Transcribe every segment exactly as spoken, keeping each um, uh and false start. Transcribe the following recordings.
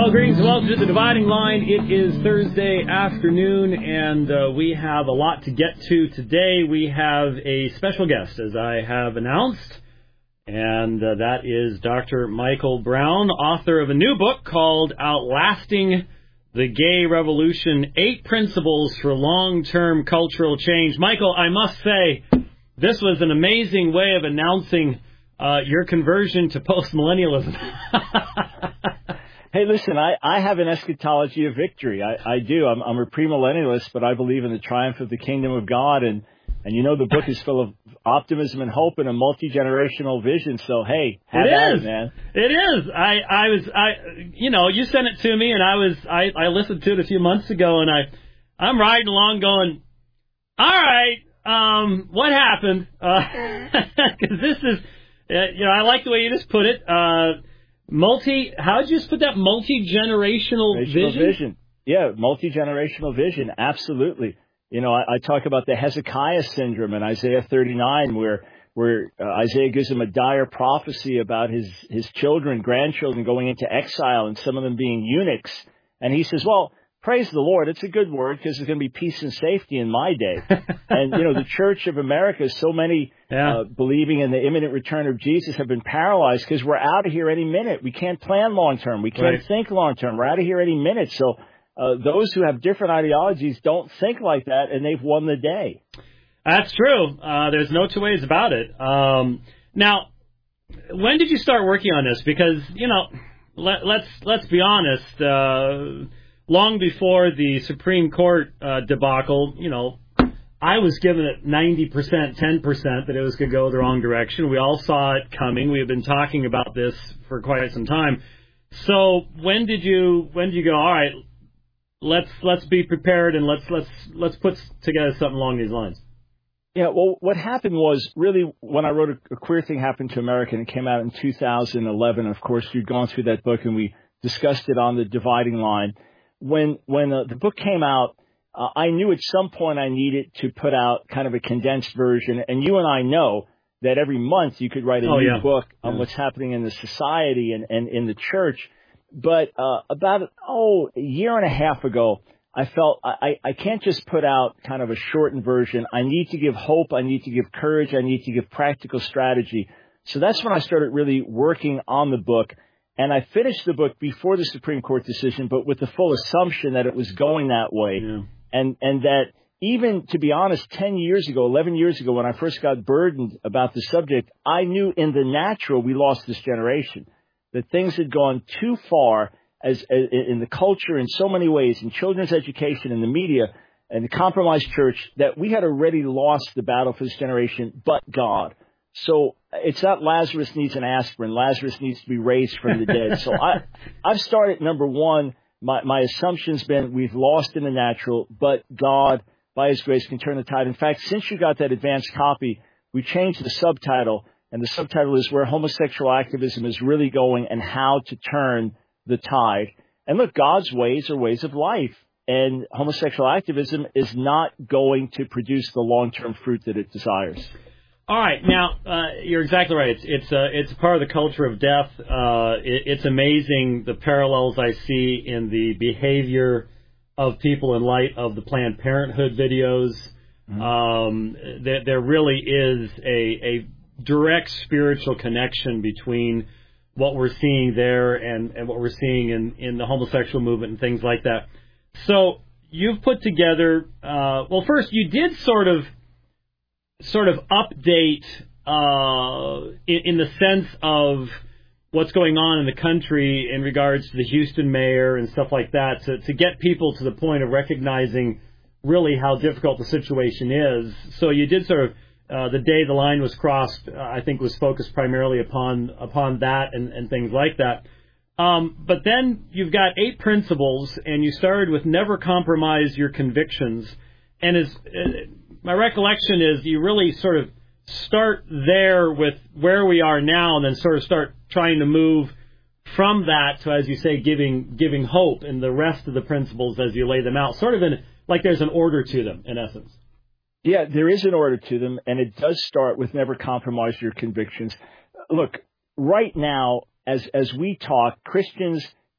Well, greetings and welcome to The Dividing Line. It is Thursday afternoon, and uh, we have a lot to get to today. We have a special guest, as I have announced, and uh, that is Doctor Michael Brown, author of a new book called Outlasting the Gay Revolution, Eight Principles for Long-Term Cultural Change. Michael, I must say, this was an amazing way of announcing uh, your conversion to postmillennialism. Hey, listen, I, I have an eschatology of victory. I, I do. I'm, I'm a premillennialist, but I believe in the triumph of the kingdom of God. And, and you know, the book is full of optimism and hope and a multi-generational vision. So, hey, have it at is. it, man. It is. I, I was, I, you know, you sent it to me, and I was, I, I listened to it a few months ago, and I, I'm riding along going, all right, um, what happened? Because this is, uh, you know, I like the way you just put it. Uh, Multi, how did you just put that multi-generational vision? vision? Yeah, multi-generational vision, absolutely. You know, I, I talk about the Hezekiah syndrome in Isaiah thirty-nine, where where uh, Isaiah gives him a dire prophecy about his, his children, grandchildren going into exile, and some of them being eunuchs. And he says, well, praise the Lord, it's a good word, because there's going to be peace and safety in my day. And, you know, the Church of America, so many yeah. uh, believing in the imminent return of Jesus have been paralyzed because we're out of here any minute. We can't plan long term. We can't right. think long term. We're out of here any minute. So uh, those who have different ideologies don't think like that, and they've won the day. That's true. Uh, there's no two ways about it. Um, now, when did you start working on this? Because, you know, let, let's let's be honest. Uh, long before the Supreme Court uh, debacle, you know, I was given it ninety percent, ten percent that it was going to go the wrong direction. We all saw it coming. We have been talking about this for quite some time. So when did you when did you go, all right, let's let's be prepared and let's let's let's put together something along these lines? Yeah, well, what happened was, really, when I wrote a, a Queer Thing Happened to America, and it came out in two thousand eleven, of course, you'd gone through that book and we discussed it on The Dividing Line. When when uh, the book came out, uh, I knew at some point I needed to put out kind of a condensed version. And you and I know that every month you could write a oh, new yeah. book on yeah. what's happening in the society and, and in the church. But uh, about, oh, a year and a half ago, I felt I, I can't just put out kind of a shortened version. I need to give hope. I need to give courage. I need to give practical strategy. So that's when I started really working on the book. And I finished the book before the Supreme Court decision, but with the full assumption that it was going that way. Yeah. And and that even, to be honest, ten years ago, eleven years ago, when I first got burdened about the subject, I knew in the natural we lost this generation, that things had gone too far as, as in the culture in so many ways, in children's education, in the media, and the compromised church, that we had already lost the battle for this generation, but God. So it's not Lazarus needs an aspirin. Lazarus needs to be raised from the dead. So I, I've started, number one, my, my assumption's been we've lost in the natural, but God, by His grace, can turn the tide. In fact, since you got that advanced copy, we changed the subtitle, and the subtitle is Where Homosexual Activism is Really Going and How to Turn the Tide. And look, God's ways are ways of life, and homosexual activism is not going to produce the long-term fruit that it desires. All right, now uh, you're exactly right. It's it's uh, it's part of the culture of death. Uh, it, it's amazing the parallels I see in the behavior of people in light of the Planned Parenthood videos. Mm-hmm. Um, there, there really is a a direct spiritual connection between what we're seeing there and, and what we're seeing in, in the homosexual movement and things like that. So you've put together. Uh, well, first you did sort of. sort of update uh, in, in the sense of what's going on in the country in regards to the Houston mayor and stuff like that, to, to get people to the point of recognizing really how difficult the situation is. So you did sort of, uh, the day the line was crossed, uh, I think was focused primarily upon upon that and, and things like that. Um, but then you've got eight principles, and you started with never compromise your convictions. And as uh, my recollection is, you really sort of start there with where we are now, and then sort of start trying to move from that to, as you say, giving giving hope in the rest of the principles as you lay them out. Sort of in like there's an order to them, in essence. Yeah, there is an order to them, and it does start with never compromise your convictions. Look, right now, as as we talk, Christians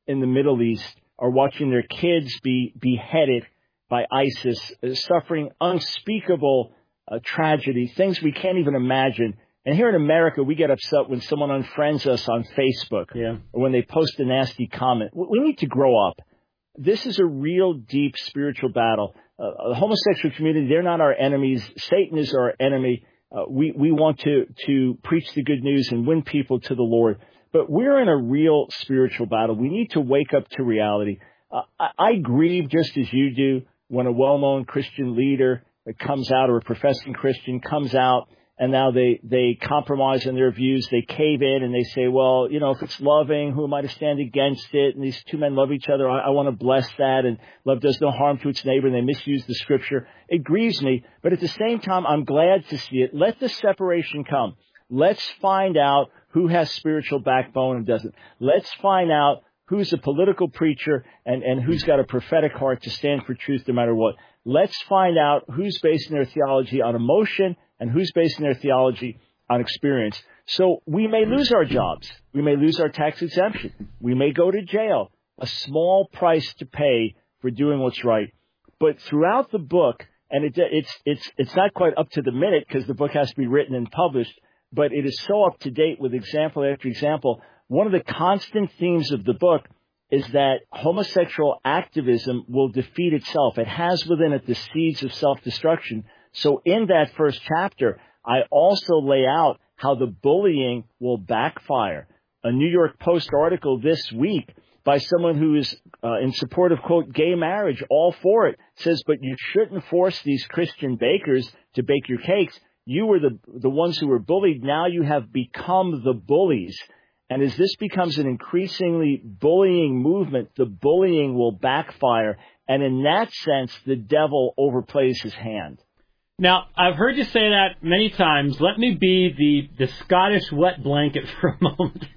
in the Middle East are watching their kids be beheaded by ISIS, suffering unspeakable uh, tragedy, things we can't even imagine. And here in America, we get upset when someone unfriends us on Facebook yeah. or when they post a nasty comment. We need to grow up. This is a real deep spiritual battle. Uh, the homosexual community, they're not our enemies. Satan is our enemy. Uh, we, we want to, to preach the good news and win people to the Lord. But we're in a real spiritual battle. We need to wake up to reality. Uh, I, I grieve just as you do when a well-known Christian leader that comes out, or a professing Christian comes out, and now they, they compromise on their views. They cave in and they say, well, you know, if it's loving, who am I to stand against it? And these two men love each other. I, I want to bless that. And love does no harm to its neighbor. And they misuse the scripture. It grieves me. But at the same time, I'm glad to see it. Let the separation come. Let's find out who has spiritual backbone and doesn't. Let's find out who's a political preacher and, and who's got a prophetic heart to stand for truth no matter what. Let's find out who's basing their theology on emotion and who's basing their theology on experience. So we may lose our jobs. We may lose our tax exemption. We may go to jail. A small price to pay for doing what's right. But throughout the book, and it, it's it's it's not quite up to the minute because the book has to be written and published, but it is so up to date with example after example. One of the constant themes of the book is that homosexual activism will defeat itself. It has within it the seeds of self-destruction. So in that first chapter, I also lay out how the bullying will backfire. A New York Post article this week by someone who is uh, in support of, quote, gay marriage, all for it, says, but you shouldn't force these Christian bakers to bake your cakes. You were the the ones who were bullied. Now you have become the bullies. And as this becomes an increasingly bullying movement, the bullying will backfire. And in that sense, the devil overplays his hand. Now, I've heard you say that many times. Let me be the, the Scottish wet blanket for a moment.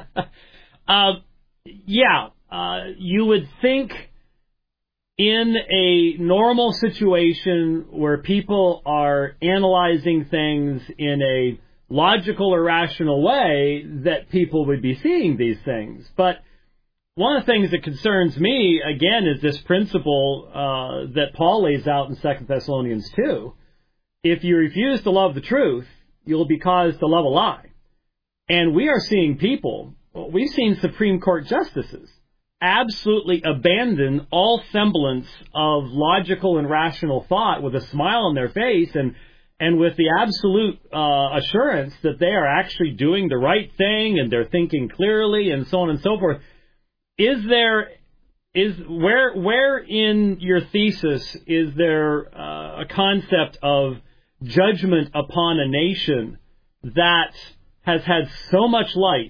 uh, yeah, uh, you would think in a normal situation where people are analyzing things in a logical or rational way that people would be seeing these things. But one of the things that concerns me, again, is this principle uh, that Paul lays out in Second Thessalonians two. If you refuse to love the truth, you'll be caused to love a lie. And we are seeing people, we've seen Supreme Court justices absolutely abandon all semblance of logical and rational thought with a smile on their face and And with the absolute uh, assurance that they are actually doing the right thing and they're thinking clearly and so on and so forth. Is there, is where where in your thesis is there uh, a concept of judgment upon a nation that has had so much light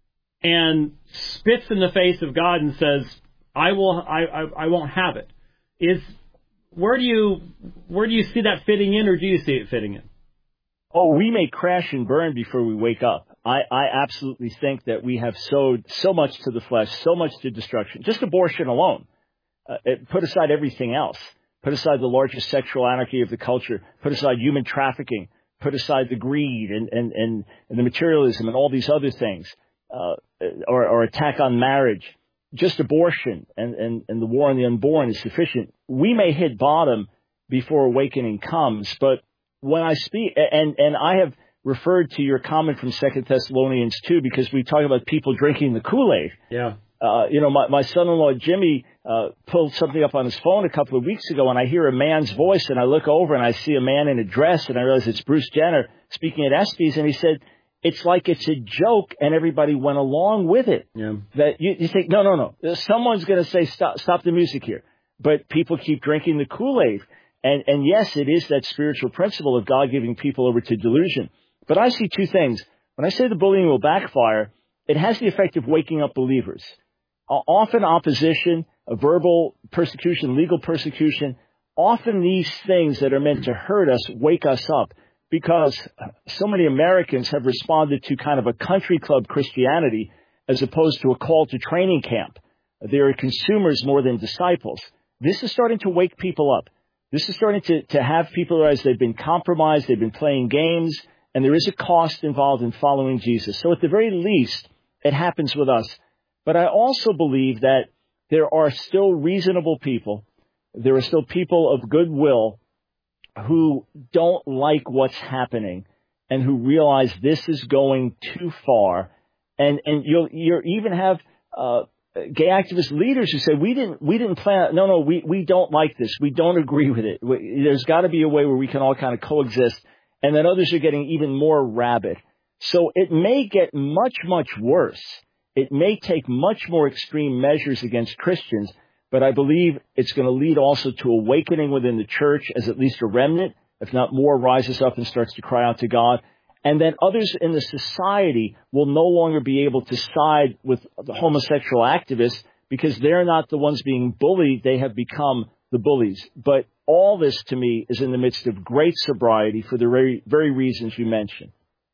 and spits in the face of God and says, "I will, I, I, I won't have it"? Is Where do you where do you see that fitting in, or do you see it fitting in? Oh, we may crash and burn before we wake up. I, I absolutely think that we have sowed so much to the flesh, so much to destruction. Just abortion alone. Uh, it, put aside everything else. Put aside the largest sexual anarchy of the culture. Put aside human trafficking. Put aside the greed and, and, and, and the materialism and all these other things. Uh, or, or attack on marriage. Just abortion and, and, and the war on the unborn is sufficient. We may hit bottom before awakening comes, but when I speak, and, and I have referred to your comment from Second Thessalonians two because we talk about people drinking the Kool-Aid. Yeah. Uh, you know, my, my son-in-law Jimmy uh, pulled something up on his phone a couple of weeks ago, and I hear a man's voice, and I look over and I see a man in a dress, and I realize it's Bruce Jenner speaking at ESPYs, and he said, it's like it's a joke, and everybody went along with it. Yeah. That you, you think, no, no, no. Someone's going to say, stop, stop the music here. But people keep drinking the Kool-Aid. And, and yes, it is that spiritual principle of God giving people over to delusion. But I see two things. When I say the bullying will backfire, it has the effect of waking up believers. Uh, often opposition, a verbal persecution, legal persecution, often these things that are meant to hurt us wake us up. Because so many Americans have responded to kind of a country club Christianity as opposed to a call to training camp. They are consumers more than disciples. This is starting to wake people up. This is starting to, to have people realize they've been compromised, they've been playing games, and there is a cost involved in following Jesus. So at the very least, it happens with us. But I also believe that there are still reasonable people. There are still people of goodwill who don't like what's happening and who realize this is going too far. And, and you'll, you'll even have, uh, gay activist leaders who say, we didn't, we didn't plan, no, no, we, we don't like this. We don't agree with it. We, there's got to be a way where we can all kind of coexist. And then others are getting even more rabid. So it may get much, much worse. It may take much more extreme measures against Christians, but I believe it's going to lead also to awakening within the church as at least a remnant, if not more, rises up and starts to cry out to God. And then others in the society will no longer be able to side with the homosexual activists because they're not the ones being bullied. They have become the bullies. But all this, to me, is in the midst of great sobriety for the very, very reasons you mentioned.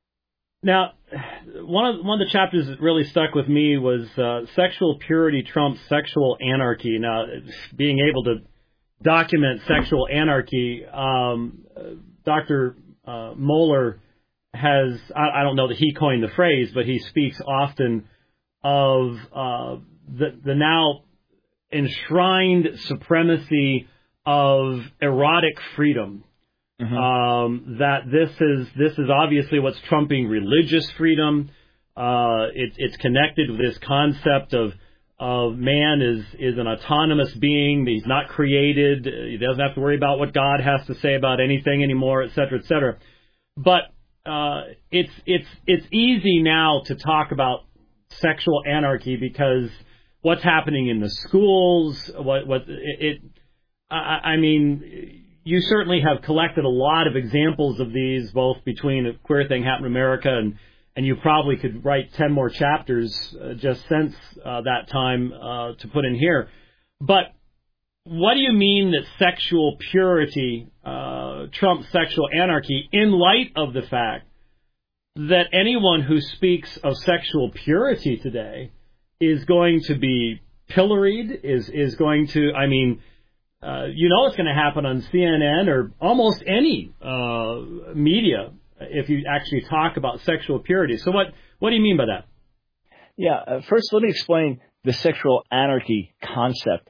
Now, one of one of the chapters that really stuck with me was uh, sexual purity trumps sexual anarchy. Now, being able to document sexual anarchy, um, Doctor Uh, Mohler has, I, I don't know that he coined the phrase, but he speaks often of uh, the, the now enshrined supremacy of erotic freedom. Mm-hmm. Um, that this is this is obviously what's trumping religious freedom. Uh, it, it's connected with this concept of of man is is an autonomous being. He's not created. He doesn't have to worry about what God has to say about anything anymore, et cetera, et cetera. But uh, it's it's it's easy now to talk about sexual anarchy because what's happening in the schools. What what it. it I, I mean. You certainly have collected a lot of examples of these, both between a Queer Thing Happened in America, and, and you probably could write ten more chapters uh, just since uh, that time uh, to put in here. But what do you mean that sexual purity uh, trumps sexual anarchy in light of the fact that anyone who speaks of sexual purity today is going to be pilloried, is, is going to, I mean... Uh, you know it's going to happen on C N N or almost any uh, media if you actually talk about sexual purity. So what, what do you mean by that? Yeah, uh, first let me explain the sexual anarchy concept.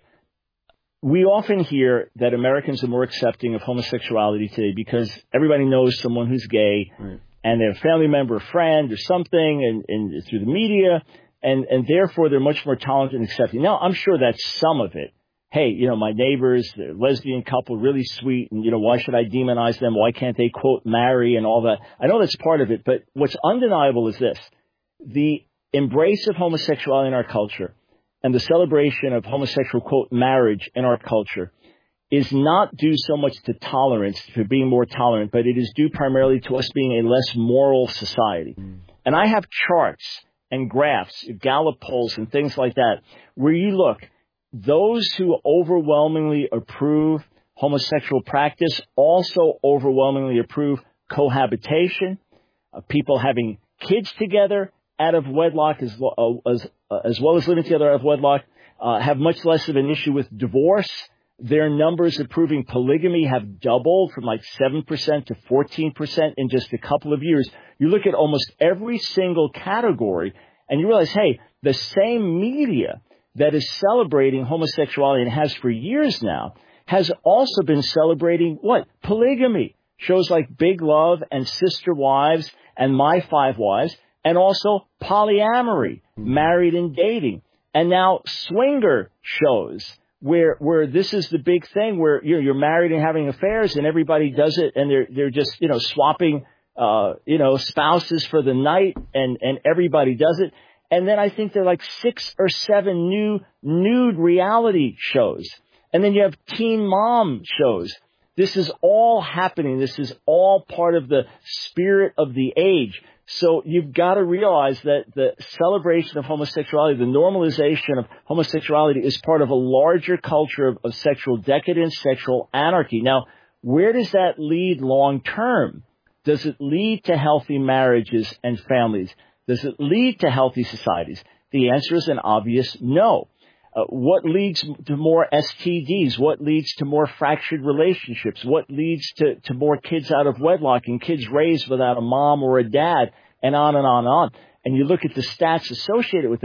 We often hear that Americans are more accepting of homosexuality today because everybody knows someone who's gay, right, and they're a family member, a friend, or something, and, and through the media, and, and therefore they're much more tolerant and accepting. Now, I'm sure that's some of it. Hey, you know, my neighbors, they're a lesbian couple, really sweet, and, you know, why should I demonize them? Why can't they, quote, marry and all that? I know that's part of it, but what's undeniable is this. The embrace of homosexuality in our culture and the celebration of homosexual, quote, marriage in our culture is not due so much to tolerance, to being more tolerant, but it is due primarily to us being a less moral society. Mm. And I have charts and graphs, Gallup polls and things like that, where you look, those who overwhelmingly approve homosexual practice also overwhelmingly approve cohabitation, uh, people having kids together out of wedlock as, uh, as, uh, as well as living together out of wedlock, uh, have much less of an issue with divorce. Their numbers approving polygamy have doubled from like seven percent to fourteen percent in just a couple of years. You look at almost every single category and you realize, hey, the same media that is celebrating homosexuality and has for years now, has also been celebrating what? Polygamy. Shows like Big Love and Sister Wives and My Five Wives, and also polyamory, married and dating. And now swinger shows where where this is the big thing where you're, you're married and having affairs and everybody does it and they're they're just, you know, swapping uh, you know, spouses for the night and, and everybody does it. And then I think there are like six or seven new nude reality shows. And then you have teen mom shows. This is all happening. This is all part of the spirit of the age. So you've got to realize that the celebration of homosexuality, the normalization of homosexuality is part of a larger culture of, of sexual decadence, sexual anarchy. Now, where does that lead long term? Does it lead to healthy marriages and families? Does it lead to healthy societies? The answer is an obvious no. Uh, what leads to more S T Ds? What leads to more fractured relationships? What leads to, to more kids out of wedlock and kids raised without a mom or a dad, and on and on and on? And you look at the stats associated with that,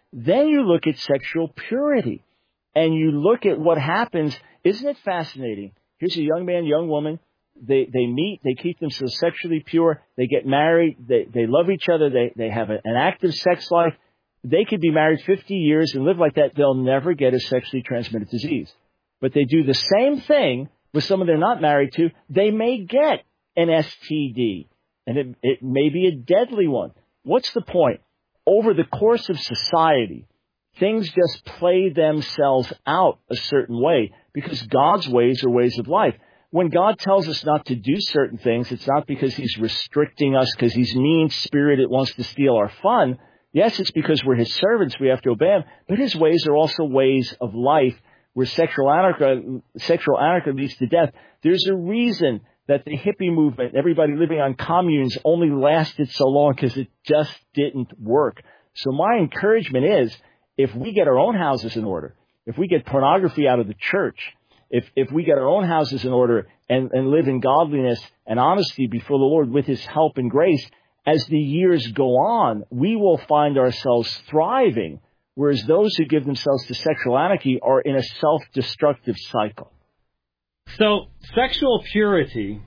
Then you look at sexual purity, and you look at what happens. Isn't it fascinating? Here's a young man, young woman. They they meet, they keep themselves sexually pure, they get married, they, they love each other, they, they have a, an active sex life. They could be married fifty years and live like that. They'll never get a sexually transmitted disease. But they do the same thing with someone they're not married to. They may get an S T D, and it, it may be a deadly one. What's the point? Over the course of society, things just play themselves out a certain way because God's ways are ways of life. When God tells us not to do certain things, it's not because he's restricting us, because he's mean-spirited, wants to steal our fun. Yes, it's because we're his servants, we have to obey him. But his ways are also ways of life where sexual anarchy, sexual anarchy leads to death. There's a reason that the hippie movement, everybody living on communes, only lasted so long because it just didn't work. So my encouragement is, if we get our own houses in order, if we get pornography out of the church, If if we get our own houses in order and, and live in godliness and honesty before the Lord with his help and grace, as the years go on, we will find ourselves thriving, whereas those who give themselves to sexual anarchy are in a self-destructive cycle. So sexual purity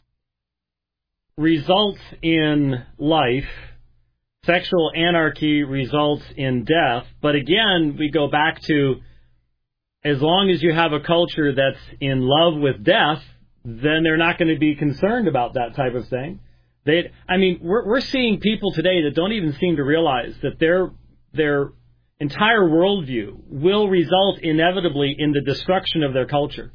results in life. Sexual anarchy results in death. But again, we go back to, as long as you have a culture that's in love with death, then they're not going to be concerned about that type of thing. They, I mean, we're, we're seeing people today that don't even seem to realize that their their entire worldview will result inevitably in the destruction of their culture.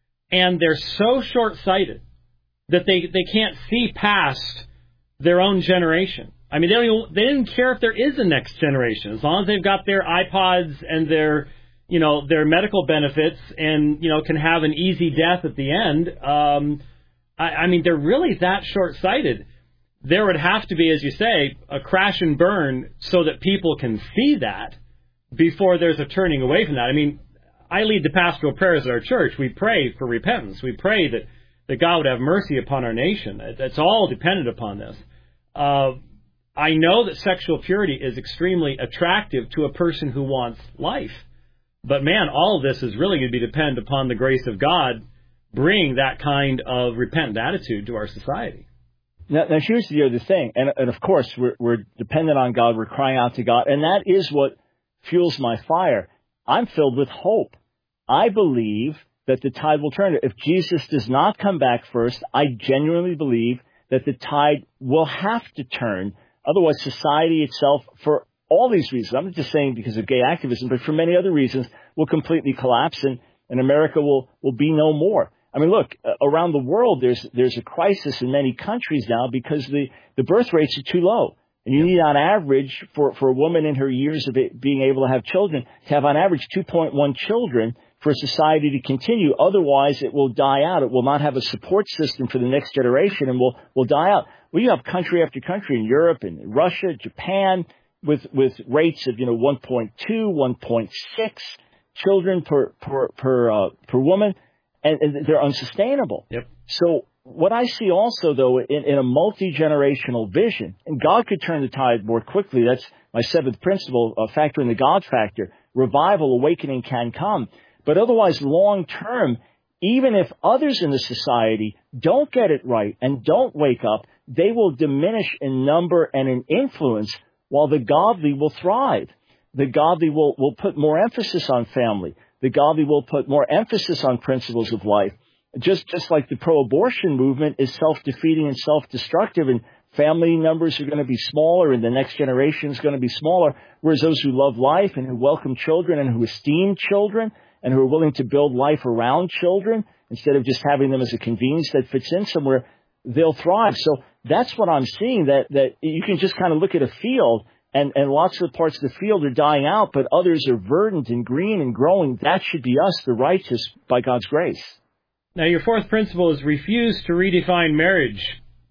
And they're so short-sighted that they, they can't see past their own generation. I mean, they don't even, they didn't care if there is a next generation. As long as they've got their iPods and their, you know, their medical benefits and, you know, can have an easy death at the end. Um, I, I mean, they're really that short-sighted. There would have to be, as you say, a crash and burn so that people can see that before there's a turning away from that. I mean, I lead the pastoral prayers at our church. We pray for repentance. We pray that, that God would have mercy upon our nation. It's all dependent upon this. Uh, I know that sexual purity is extremely attractive to a person who wants life. But, man, all of this is really going to be dependent upon the grace of God bringing that kind of repentant attitude to our society. Now, now here's the other thing. And, and of course, we're, we're dependent on God. We're crying out to God. And that is what fuels my fire. I'm filled with hope. I believe that the tide will turn. If Jesus does not come back first, I genuinely believe that the tide will have to turn. Otherwise, society itself, for all these reasons, I'm not just saying because of gay activism, but for many other reasons, will completely collapse and, and America will, will be no more. I mean, look, uh, around the world, there's there's a crisis in many countries now because the, the birth rates are too low. And you need, on average, for, for a woman in her years of it being able to have children, to have, on average, two point one children for society to continue. Otherwise, it will die out. It will not have a support system for the next generation and will, will die out. Well, you have country after country in Europe and Russia, Japan, with with rates of, you know, one point two, one point six children per per per, uh, per woman, and, and they're unsustainable. Yep. So what I see also, though, in, in a multi-generational vision, and God could turn the tide more quickly. That's my seventh principle, uh, factor in the God factor. Revival, awakening can come. But otherwise, long term, even if others in the society don't get it right and don't wake up, they will diminish in number and in influence, while the godly will thrive. The godly will, will put more emphasis on family. The godly will put more emphasis on principles of life. Just just like the pro-abortion movement is self-defeating and self-destructive, and family numbers are going to be smaller and the next generation is going to be smaller, whereas those who love life and who welcome children and who esteem children and who are willing to build life around children instead of just having them as a convenience that fits in somewhere, they'll thrive. So that's what I'm seeing, that, that you can just kind of look at a field and, and lots of parts of the field are dying out, but others are verdant and green and growing. That should be us, the righteous, by God's grace. Now, your fourth principle is refuse to redefine marriage.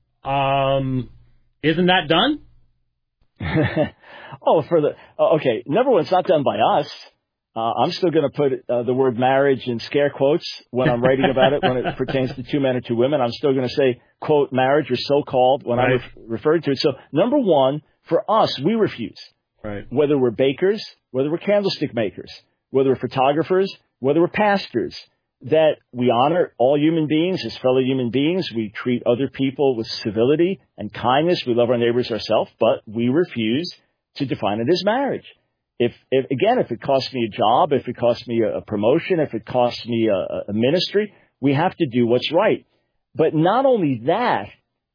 Um, isn't that done? oh, for the okay. Number one, it's not done by us. Uh, I'm still going to put uh, the word marriage in scare quotes when I'm writing about it, when it pertains to two men or two women. I'm still going to say, quote, marriage or so-called when right. I'm re- referred to it. So, number one, for us, we refuse. Right. Whether we're bakers, whether we're candlestick makers, whether we're photographers, whether we're pastors, that we honor all human beings as fellow human beings. We treat other people with civility and kindness. We love our neighbors ourselves, but we refuse to define it as marriage. If, if again, if it costs me a job, if it costs me a promotion, if it costs me a, a ministry, we have to do what's right. But not only that,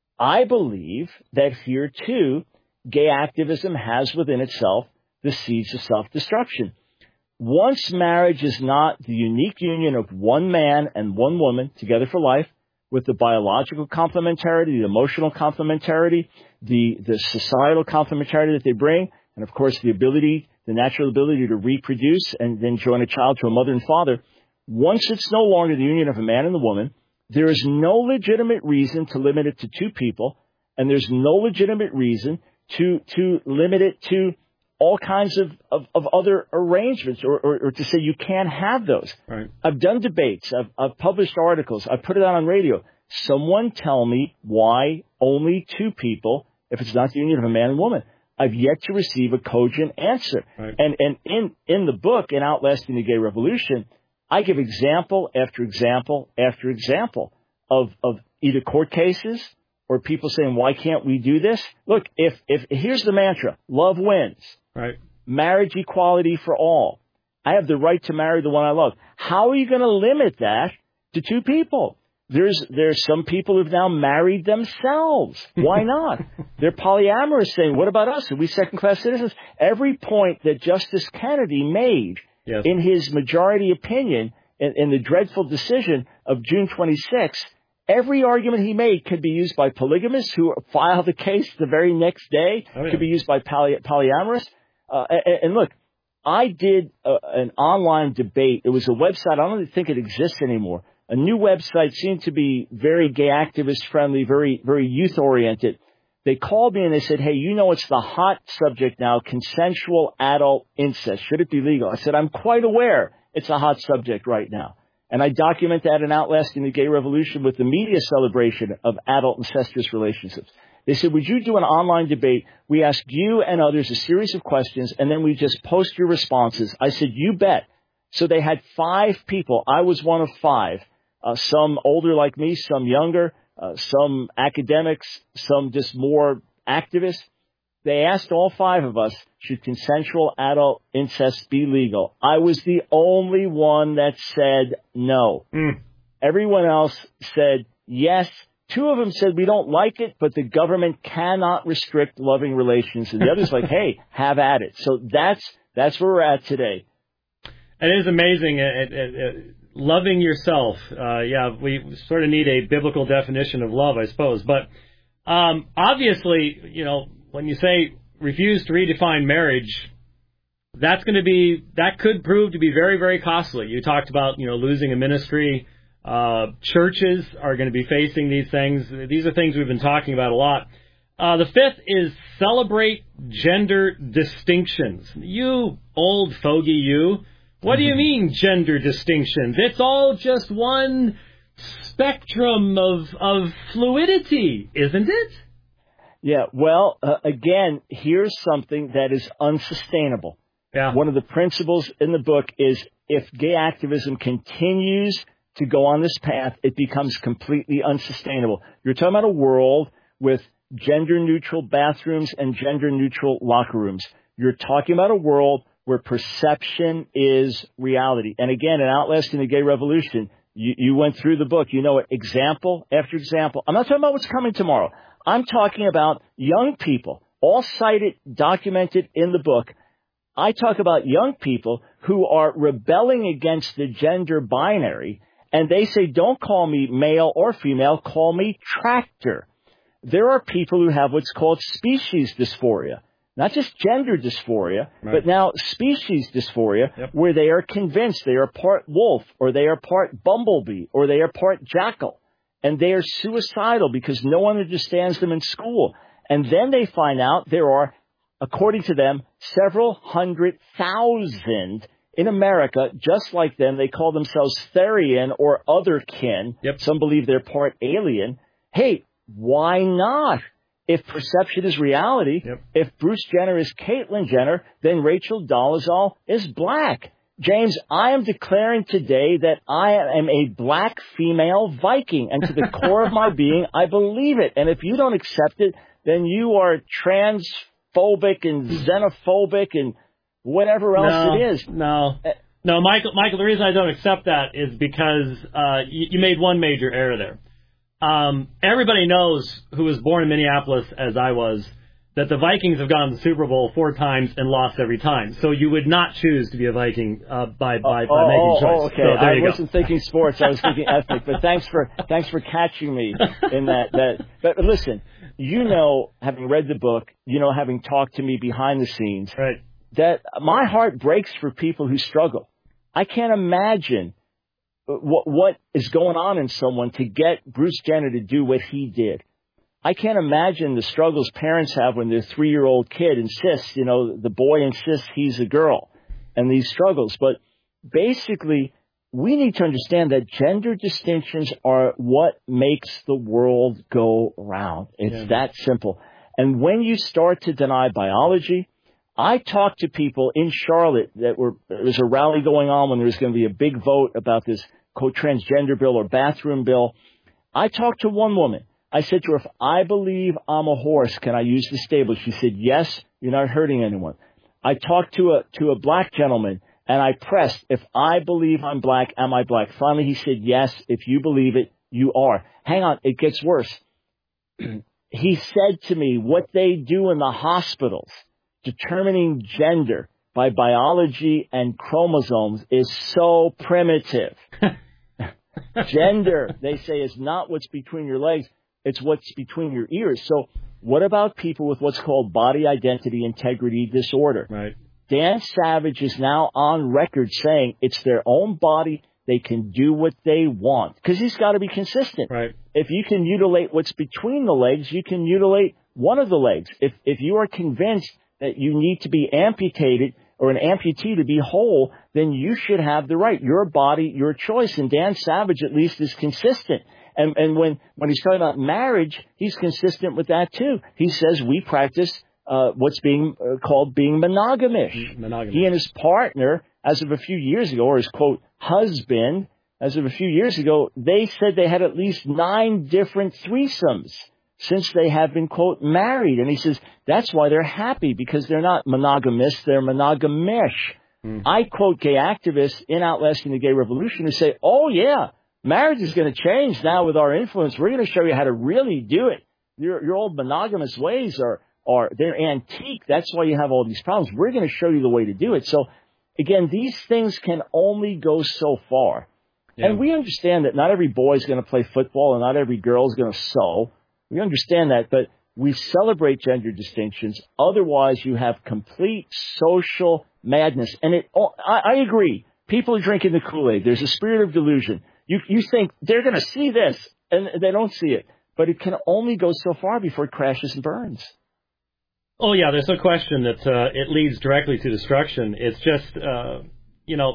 I believe that here too, gay activism has within itself the seeds of self-destruction. Once marriage is not the unique union of one man and one woman together for life, with the biological complementarity, the emotional complementarity, the, the societal complementarity that they bring, and of course the ability, the natural ability to reproduce and then join a child to a mother and father, once it's no longer the union of a man and a woman, there is no legitimate reason to limit it to two people, and there's no legitimate reason to to limit it to all kinds of, of, of other arrangements, or, or, or to say you can't have those. Right. I've done debates. I've, I've published articles. I've put it out on radio. Someone tell me why only two people, if it's not the union of a man and woman. I've yet to receive a cogent answer. Right. And and in, in the book, in Outlasting the Gay Revolution, I give example after example after example of, of either court cases or people saying, why can't we do this? Look, if, if here's the mantra, love wins. Right. Marriage equality for all. I have the right to marry the one I love. How are you going to limit that to two people? There's there's some people who've now married themselves. Why not? They're polyamorous, saying, what about us? Are we second-class citizens? Every point that Justice Kennedy made yes. in his majority opinion in, in the dreadful decision of June twenty-sixth, every argument he made could be used by polygamists who filed the case the very next day, oh, yeah. could be used by poly, polyamorous. Uh, and, and look, I did a, an online debate. It was a website. I don't even think it exists anymore. A new website seemed to be very gay activist friendly, very, very youth oriented. They called me and they said, hey, you know, it's the hot subject now, consensual adult incest. Should it be legal? I said, I'm quite aware it's a hot subject right now. And I document that in Outlasting the Gay Revolution with the media celebration of adult incestuous relationships. They said, would you do an online debate? We ask you and others a series of questions, and then we just post your responses. I said, you bet. So they had five people. I was one of five. Uh, some older like me, some younger, uh, some academics, some just more activists. They asked all five of us, should consensual adult incest be legal? I was the only one that said no. Mm. Everyone else said yes. Two of them said we don't like it, but the government cannot restrict loving relations. And the other's like, hey, have at it. So that's that's where we're at today. It is amazing. It, it, it, loving yourself. Uh, yeah, we sort of need a biblical definition of love, I suppose. But um, obviously, you know, when you say refuse to redefine marriage, that's going to be, that could prove to be very, very costly. You talked about, you know, losing a ministry. Uh, churches are going to be facing these things. These are things we've been talking about a lot. Uh, the fifth is celebrate gender distinctions. You old fogey, you. What do you mean gender distinctions? It's all just one spectrum of of fluidity, isn't it? Yeah, well, uh, again, here's something that is unsustainable. Yeah. One of the principles in the book is if gay activism continues to go on this path, it becomes completely unsustainable. You're talking about a world with gender-neutral bathrooms and gender-neutral locker rooms. You're talking about a world where perception is reality. And again, in Outlasting the Gay Revolution, you, you went through the book. You know it, example after example. I'm not talking about what's coming tomorrow. I'm talking about young people, all cited, documented in the book. I talk about young people who are rebelling against the gender binary, and they say, don't call me male or female, call me tractor. There are people who have what's called species dysphoria. Not just gender dysphoria, right, but now species dysphoria, yep, where they are convinced they are part wolf, or they are part bumblebee, or they are part jackal. And they are suicidal because no one understands them in school. And then they find out there are, according to them, several hundred thousand in America just like them. They call themselves Therian or other kin. Yep. Some believe they're part alien. Hey, why not? if perception is reality, yep. if Bruce Jenner is Caitlyn Jenner, then Rachel Dolezal is black. James, I am declaring today that I am a black female Viking, and to the core of my being, I believe it. And if you don't accept it, then you are transphobic and xenophobic and whatever else no, it is. No, no, Michael. Michael, the reason I don't accept that is because uh, you, you made one major error there. Um, everybody knows who was born in Minneapolis, as I was, that the Vikings have gone to the Super Bowl four times and lost every time. So you would not choose to be a Viking uh, by by, oh, by making oh, choice. Oh, okay. So I wasn't thinking sports. I was thinking ethnic. But thanks for thanks for catching me in that. that. But listen, you know, having read the book, you know, having talked to me behind the scenes, right, that my heart breaks for people who struggle. I can't imagine what what is going on in someone to get Bruce Jenner to do what he did. I can't imagine the struggles parents have when their three-year-old kid insists, you know, the boy insists he's a girl, and these struggles. But basically, we need to understand that gender distinctions are what makes the world go round. It's yeah. that simple. And when you start to deny biology, I talked to people in Charlotte that were, there was a rally going on when there was going to be a big vote about this co-transgender bill or bathroom bill. I talked to one woman. I said to her, if I believe I'm a horse, can I use the stable? She said, yes, you're not hurting anyone. I talked to a to a black gentleman, and I pressed, if I believe I'm black, am I black? Finally, he said, yes, if you believe it, you are. Hang on, it gets worse. He said to me, what they do in the hospitals, determining gender by biology and chromosomes, is so primitive. Gender, they say, is not what's between your legs. It's what's between your ears. So what about people with what's called body identity integrity disorder? Right. Dan Savage is now on record saying it's their own body. They can do what they want because he's got to be consistent. Right. If you can mutilate what's between the legs, you can mutilate one of the legs. If if you are convinced that you need to be amputated or an amputee to be whole, then you should have the right. Your body, your choice. And Dan Savage at least is consistent. And, and when, when he's talking about marriage, he's consistent with that too. He says we practice uh, what's being uh, called being monogamish. Monogamish. He and his partner, as of a few years ago, or his, quote, husband, as of a few years ago, they said they had at least nine different threesomes since they have been, quote, married. And he says that's why they're happy, because they're not monogamous, they're monogamish. Mm. I quote gay activists in Outlasting the Gay Revolution who say, oh, yeah, marriage is going to change now with our influence. We're going to show you how to really do it. Your, your old monogamous ways are, are, they're antique. That's why you have all these problems. We're going to show you the way to do it. So, again, these things can only go so far. Yeah. And we understand that not every boy is going to play football and not every girl is going to sew. We understand that, but we celebrate gender distinctions. Otherwise, you have complete social madness. And it, I, I agree. People are drinking the Kool-Aid. There's a spirit of delusion. You, you think they're going to see this, and they don't see it. But it can only go so far before it crashes and burns. Oh, yeah, there's no question that uh, it leads directly to destruction. It's just, uh, you know,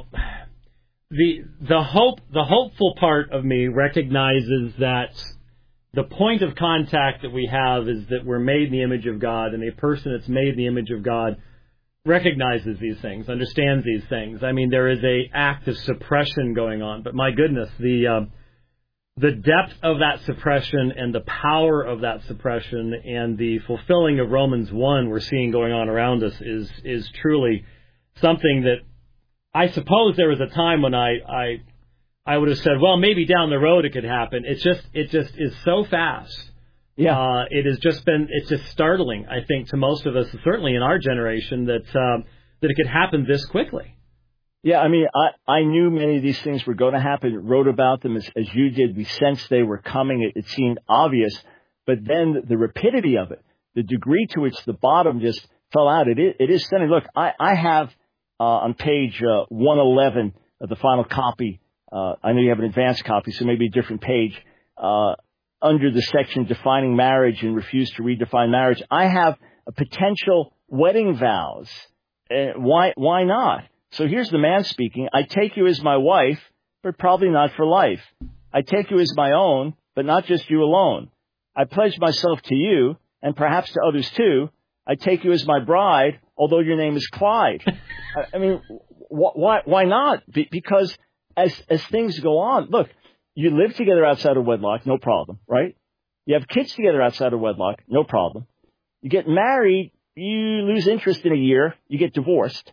the the hope, the hopeful part of me recognizes that the point of contact that we have is that we're made in the image of God, and a person that's made in the image of God recognizes these things, understands these things. I mean, there is a act of suppression going on, but my goodness, the uh, the depth of that suppression and the power of that suppression and the fulfilling of Romans one we're seeing going on around us is is truly something that I suppose there was a time when I I, I would have said, well, maybe down the road it could happen. It's just it just is so fast. Yeah, uh, it has just been, it's just startling, I think, to most of us, certainly in our generation, that uh, that it could happen this quickly. Yeah, I mean, I, I knew many of these things were going to happen, wrote about them as, as you did. We sensed they were coming. It, it seemed obvious. But then the rapidity of it, the degree to which the bottom just fell out, it, it is stunning. Look, I, I have uh, on page uh, one eleven of the final copy, uh, I know you have an advanced copy, so maybe a different page, uh, under the section defining marriage and refuse to redefine marriage, I have a potential wedding vows. Uh, why, why not? So here's the man speaking. I take you as my wife, but probably not for life. I take you as my own, but not just you alone. I pledge myself to you, and perhaps to others too, I take you as my bride, although your name is Clyde. I, I mean, wh- why why not? Be- because as as things go on, look, you live together outside of wedlock, no problem, right? You have kids together outside of wedlock, no problem. You get married, you lose interest in a year, you get divorced.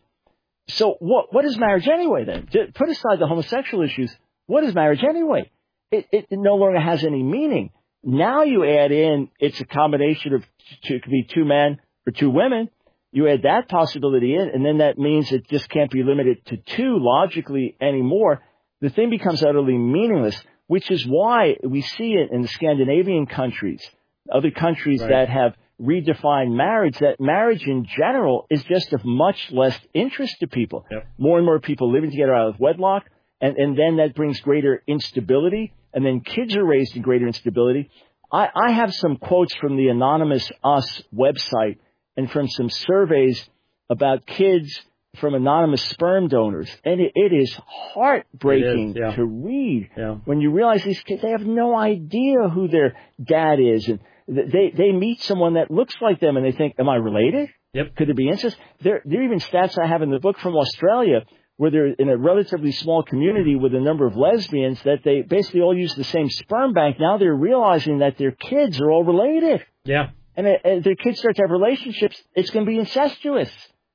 So what what is marriage anyway then? Put aside the homosexual issues, what is marriage anyway? It, it, it no longer has any meaning. Now you add in, it's a combination of, two, it could be two men or two women. You add that possibility in, and then that means it just can't be limited to two logically anymore. The thing becomes utterly meaningless, which is why we see it in the Scandinavian countries, other countries right. that have redefined marriage, that marriage in general is just of much less interest to people. Yep. More and more people living together out of wedlock, and, and then that brings greater instability, and then kids are raised in greater instability. I, I have some quotes from the Anonymous Us website and from some surveys about kids from anonymous sperm donors, and it, it is heartbreaking it is, yeah. to read yeah. when you realize these kids, they have no idea who their dad is, and they they meet someone that looks like them, and they think, am I related? Yep. Could there be incest? There, there are even stats I have in the book from Australia where they're in a relatively small community with a number of lesbians that they basically all use the same sperm bank. Now they're realizing that their kids are all related. Yeah. And as their kids start to have relationships, it's going to be incestuous.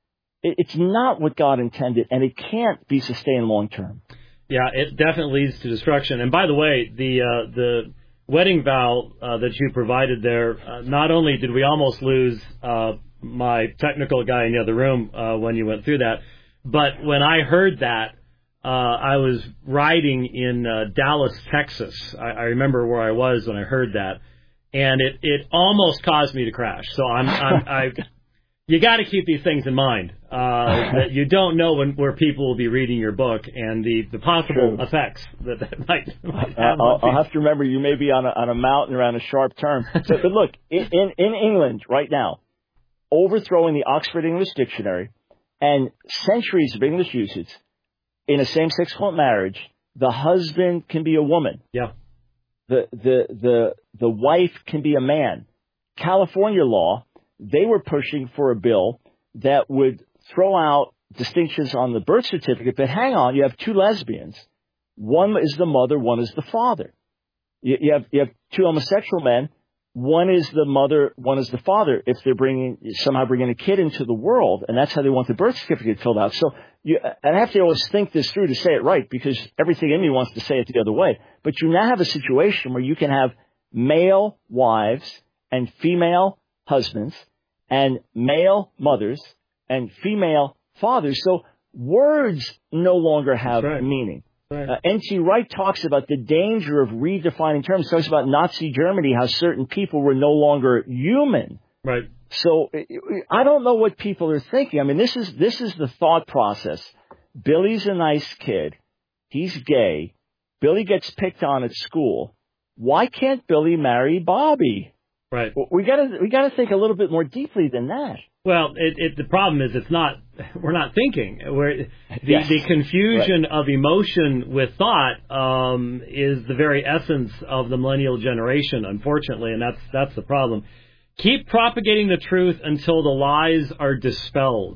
It's not what God intended, and it can't be sustained long term. Yeah, it definitely leads to destruction. And by the way, the uh, the wedding vow uh, that you provided there, uh, not only did we almost lose uh, my technical guy in the other room uh, when you went through that, but when I heard that, uh, I was riding in uh, Dallas, Texas. I, I remember where I was when I heard that, and it, it almost caused me to crash. So I'm, I'm I. You got to keep these things in mind. Uh, that you don't know when where people will be reading your book and the, the possible True. effects that that might, might have. Uh, I'll, I'll have to remember you may be on a, on a mountain around a sharp turn. So, but look, in, in, in England right now, overthrowing the Oxford English Dictionary and centuries of English usage, in a same-sex marriage, the husband can be a woman. Yeah. The the the the wife can be a man. California law, they were pushing for a bill that would throw out distinctions on the birth certificate. But hang on, you have two lesbians. One is the mother, one is the father. You, you have you have two homosexual men. One is the mother, one is the father. If they're bringing somehow bringing a kid into the world, and that's how they want the birth certificate filled out. So you, and I have to always think this through to say it right, because everything in me wants to say it the other way. But you now have a situation where you can have male wives and female husbands, and male mothers and female fathers. So words no longer have right. meaning. Right. Uh, N T Wright talks about the danger of redefining terms. He talks about Nazi Germany, how certain people were no longer human. Right. So I don't know what people are thinking. I mean, this is this is the thought process. Billy's a nice kid. He's gay. Billy gets picked on at school. Why can't Billy marry Bobby? Right. We got to we got to think a little bit more deeply than that. Well, it, it, the problem is it's not. We're not thinking. We're, the, yes. the confusion right. of emotion with thought um, is the very essence of the millennial generation, unfortunately, and that's that's the problem. Keep propagating the truth until the lies are dispelled.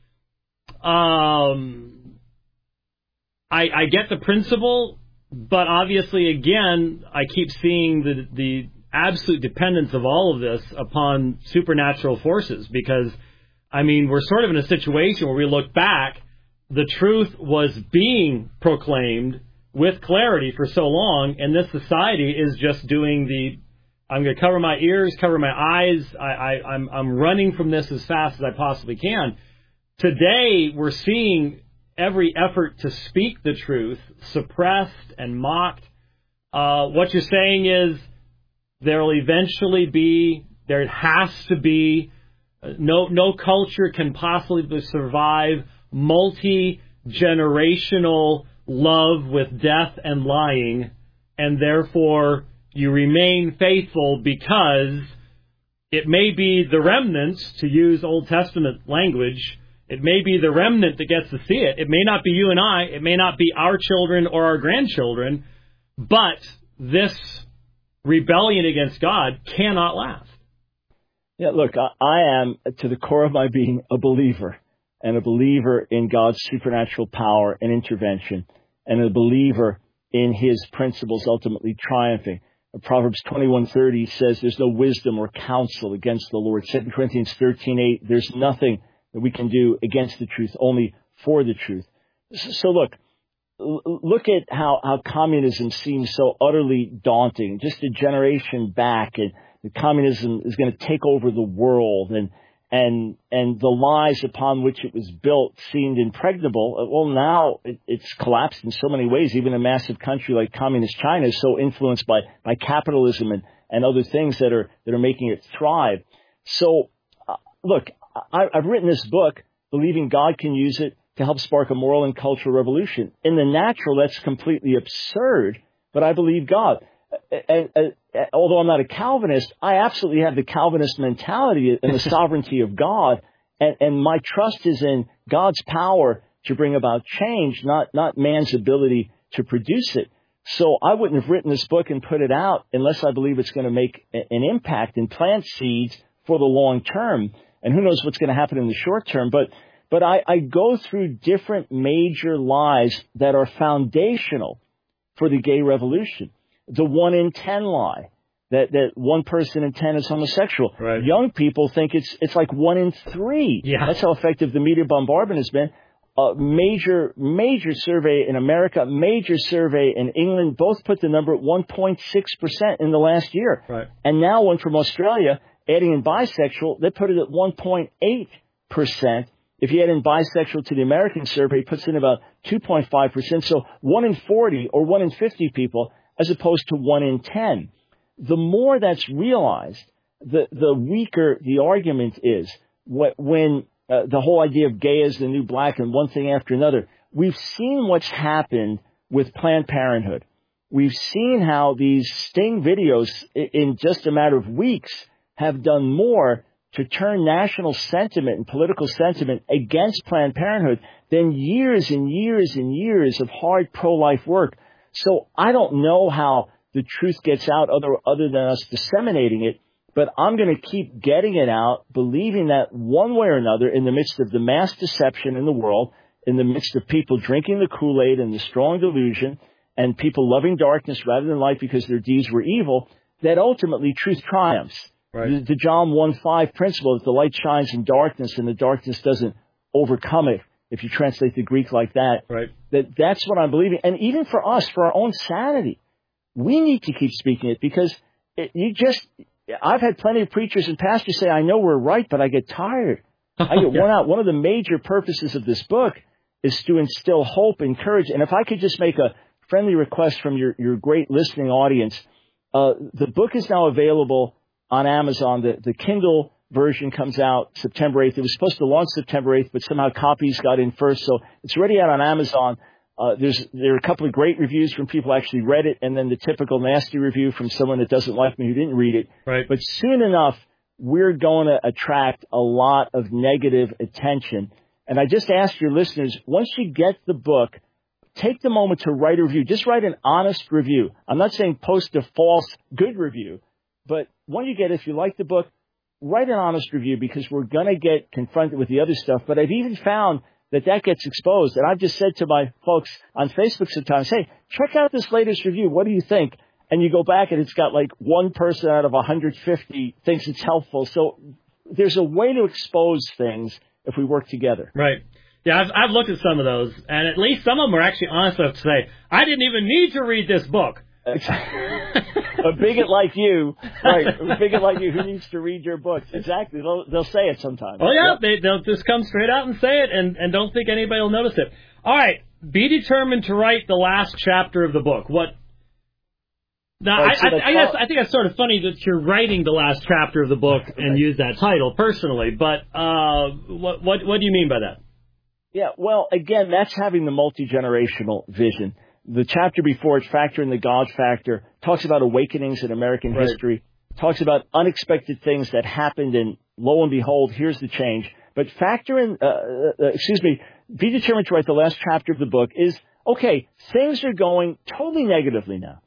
Um, I, I get the principle, but obviously, again, I keep seeing the the. absolute dependence of all of this upon supernatural forces, because, I mean, we're sort of in a situation where we look back, the truth was being proclaimed with clarity for so long, and this society is just doing the, I'm going to cover my ears, cover my eyes, I, I, I'm, I'm running from this as fast as I possibly can. Today, we're seeing every effort to speak the truth suppressed and mocked. Uh, what you're saying is, there will eventually be, there has to be, no no culture can possibly survive multi-generational love with death and lying, and therefore you remain faithful because it may be the remnant, to use Old Testament language, it may be the remnant that gets to see it. It may not be you and I, it may not be our children or our grandchildren, but this rebellion against God cannot last. Yeah, look, I, I am, to the core of my being, a believer, and a believer in God's supernatural power and intervention, and a believer in his principles ultimately triumphing. Proverbs twenty-one thirty says there's no wisdom or counsel against the Lord. Second Corinthians thirteen eight, there's nothing that we can do against the truth, only for the truth. So look, look at how, how communism seems so utterly daunting. Just a generation back, and communism is going to take over the world, and and and the lies upon which it was built seemed impregnable. Well, now it, it's collapsed in so many ways. Even a massive country like communist China is so influenced by, by capitalism and, and other things that are that are making it thrive. So, uh, look, I, I've written this book believing God can use it to help spark a moral and cultural revolution. In the natural, that's completely absurd, but I believe God. And, and, and, although I'm not a Calvinist, I absolutely have the Calvinist mentality and the sovereignty of God, and, and my trust is in God's power to bring about change, not not man's ability to produce it. So I wouldn't have written this book and put it out unless I believe it's going to make an impact and plant seeds for the long term. And who knows what's going to happen in the short term. But but I, I go through different major lies that are foundational for the gay revolution. The one in ten lie, that, that one person in ten is homosexual. Right. Young people think it's it's like one in three. Yeah. That's how effective the media bombardment has been. A major, major survey in America, major survey in England, both put the number at one point six percent in the last year. Right. And now one from Australia, adding in bisexual, they put it at one point eight percent. If you add in bisexual to the American survey, it puts in about two point five percent. So one in forty or one in fifty people, as opposed to one in ten. The more that's realized, the, the weaker the argument is. When uh, the whole idea of gay is the new black and one thing after another, we've seen what's happened with Planned Parenthood. We've seen how these sting videos in just a matter of weeks have done more to turn national sentiment and political sentiment against Planned Parenthood than years and years and years of hard pro-life work. So I don't know how the truth gets out other other than us disseminating it, but I'm going to keep getting it out, believing that one way or another, in the midst of the mass deception in the world, in the midst of people drinking the Kool-Aid and the strong delusion, and people loving darkness rather than light because their deeds were evil, that ultimately truth triumphs. Right. The, the John one five principle that the light shines in darkness and the darkness doesn't overcome it. If you translate the Greek like that, right. that that's what I'm believing. And even for us, for our own sanity, we need to keep speaking it because it, you just, I've had plenty of preachers and pastors say, I know we're right, but I get tired. I get yeah. worn out. One of the major purposes of this book is to instill hope and courage. And if I could just make a friendly request from your, your great listening audience, uh, the book is now available on Amazon. The, the Kindle version comes out September eighth. It was supposed to launch September eighth, but somehow copies got in first. So it's already out on Amazon. Uh, there's, there are a couple of great reviews from people who actually read it, and then the typical nasty review from someone that doesn't like me who didn't read it. Right. But soon enough, we're going to attract a lot of negative attention. And I just ask your listeners, once you get the book, take the moment to write a review. Just write an honest review. I'm not saying post a false good review, but when you get it, if you like the book, write an honest review, because we're going to get confronted with the other stuff. But I've even found that that gets exposed. And I've just said to my folks on Facebook sometimes, hey, check out this latest review. What do you think? And you go back and it's got like one person out of one hundred fifty thinks it's helpful. So there's a way to expose things if we work together. Right. Yeah, I've, I've looked at some of those, and at least some of them are actually honest enough to say, I didn't even need to read this book. A bigot like you, right? A bigot like you who needs to read your book. Exactly. They'll, they'll say it sometimes. Oh, yeah. Yep. They, they'll just come straight out and say it, and, and don't think anybody will notice it. All right. Be determined to write the last chapter of the book. What? Now, right, I, so I, I, guess, I think it's sort of funny that you're writing the last chapter of the book and right. use that title personally, but uh, what, what, what do you mean by that? Yeah, well, again, that's having the multi-generational vision. The chapter before it, Factor in the God Factor, talks about awakenings in American right. history, talks about unexpected things that happened, and lo and behold, here's the change. But factor in, uh, uh, excuse me, be determined to write the last chapter of the book is, okay, things are going totally negatively now.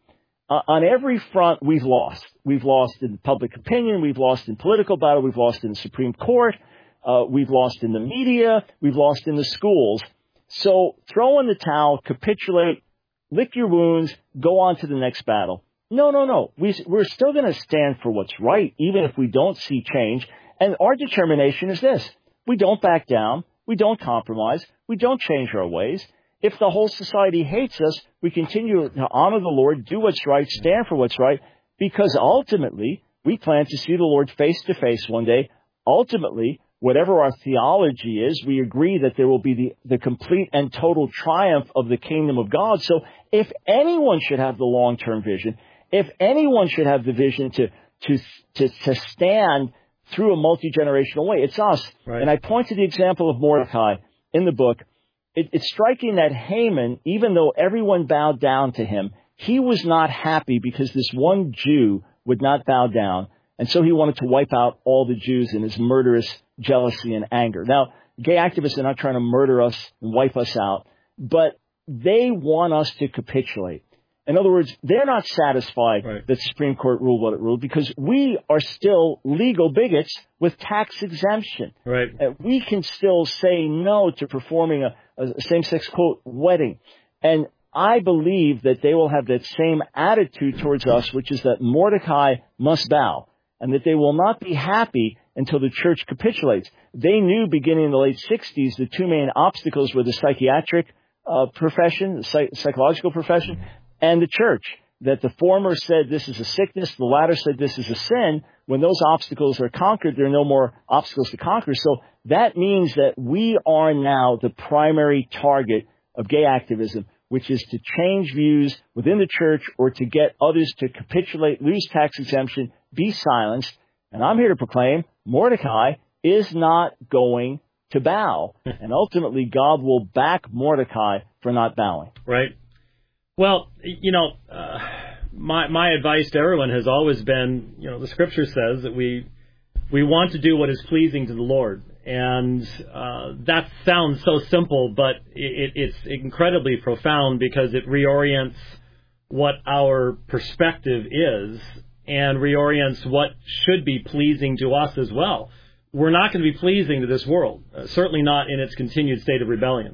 uh, on every front, we've lost. We've lost in public opinion. We've lost in political battle. We've lost in the Supreme Court. Uh, we've lost in the media. We've lost in the schools. So throw in the towel, capitulate, lick your wounds, go on to the next battle. No, no, no. We, we're still going to stand for what's right, even if we don't see change. And our determination is this. We don't back down. We don't compromise. We don't change our ways. If the whole society hates us, we continue to honor the Lord, do what's right, stand for what's right, because ultimately, we plan to see the Lord face to face one day. Ultimately, whatever our theology is, we agree that there will be the, the complete and total triumph of the kingdom of God. So if anyone should have the long-term vision, if anyone should have the vision to, to, to, to stand through a multi-generational way, it's us. Right. And I point to the example of Mordecai in the book. It, it's striking that Haman, even though everyone bowed down to him, he was not happy because this one Jew would not bow down. And so he wanted to wipe out all the Jews in his murderous jealousy and anger. Now, gay activists are not trying to murder us and wipe us out, but they want us to capitulate. In other words, they're not satisfied right. that the Supreme Court ruled what it ruled because we are still legal bigots with tax exemption. Right. Uh, we can still say no to performing a, a same-sex, quote, wedding. And I believe that they will have that same attitude towards us, which is that Mordecai must bow, and that they will not be happy until the church capitulates. They knew beginning in the late sixties the two main obstacles were the psychiatric uh, profession, the psych- psychological profession, and the church. That the former said this is a sickness, the latter said this is a sin. When those obstacles are conquered, there are no more obstacles to conquer. So that means that we are now the primary target of gay activism, which is to change views within the church or to get others to capitulate, lose tax exemption, be silenced. And I'm here to proclaim Mordecai is not going to bow. And ultimately, God will back Mordecai for not bowing. Right. Well, you know, uh, my my advice to everyone has always been, you know, the Scripture says that we we want to do what is pleasing to the Lord. And uh, that sounds so simple, but it, it's incredibly profound because it reorients what our perspective is and reorients what should be pleasing to us as well. We're not going to be pleasing to this world, uh, certainly not in its continued state of rebellion.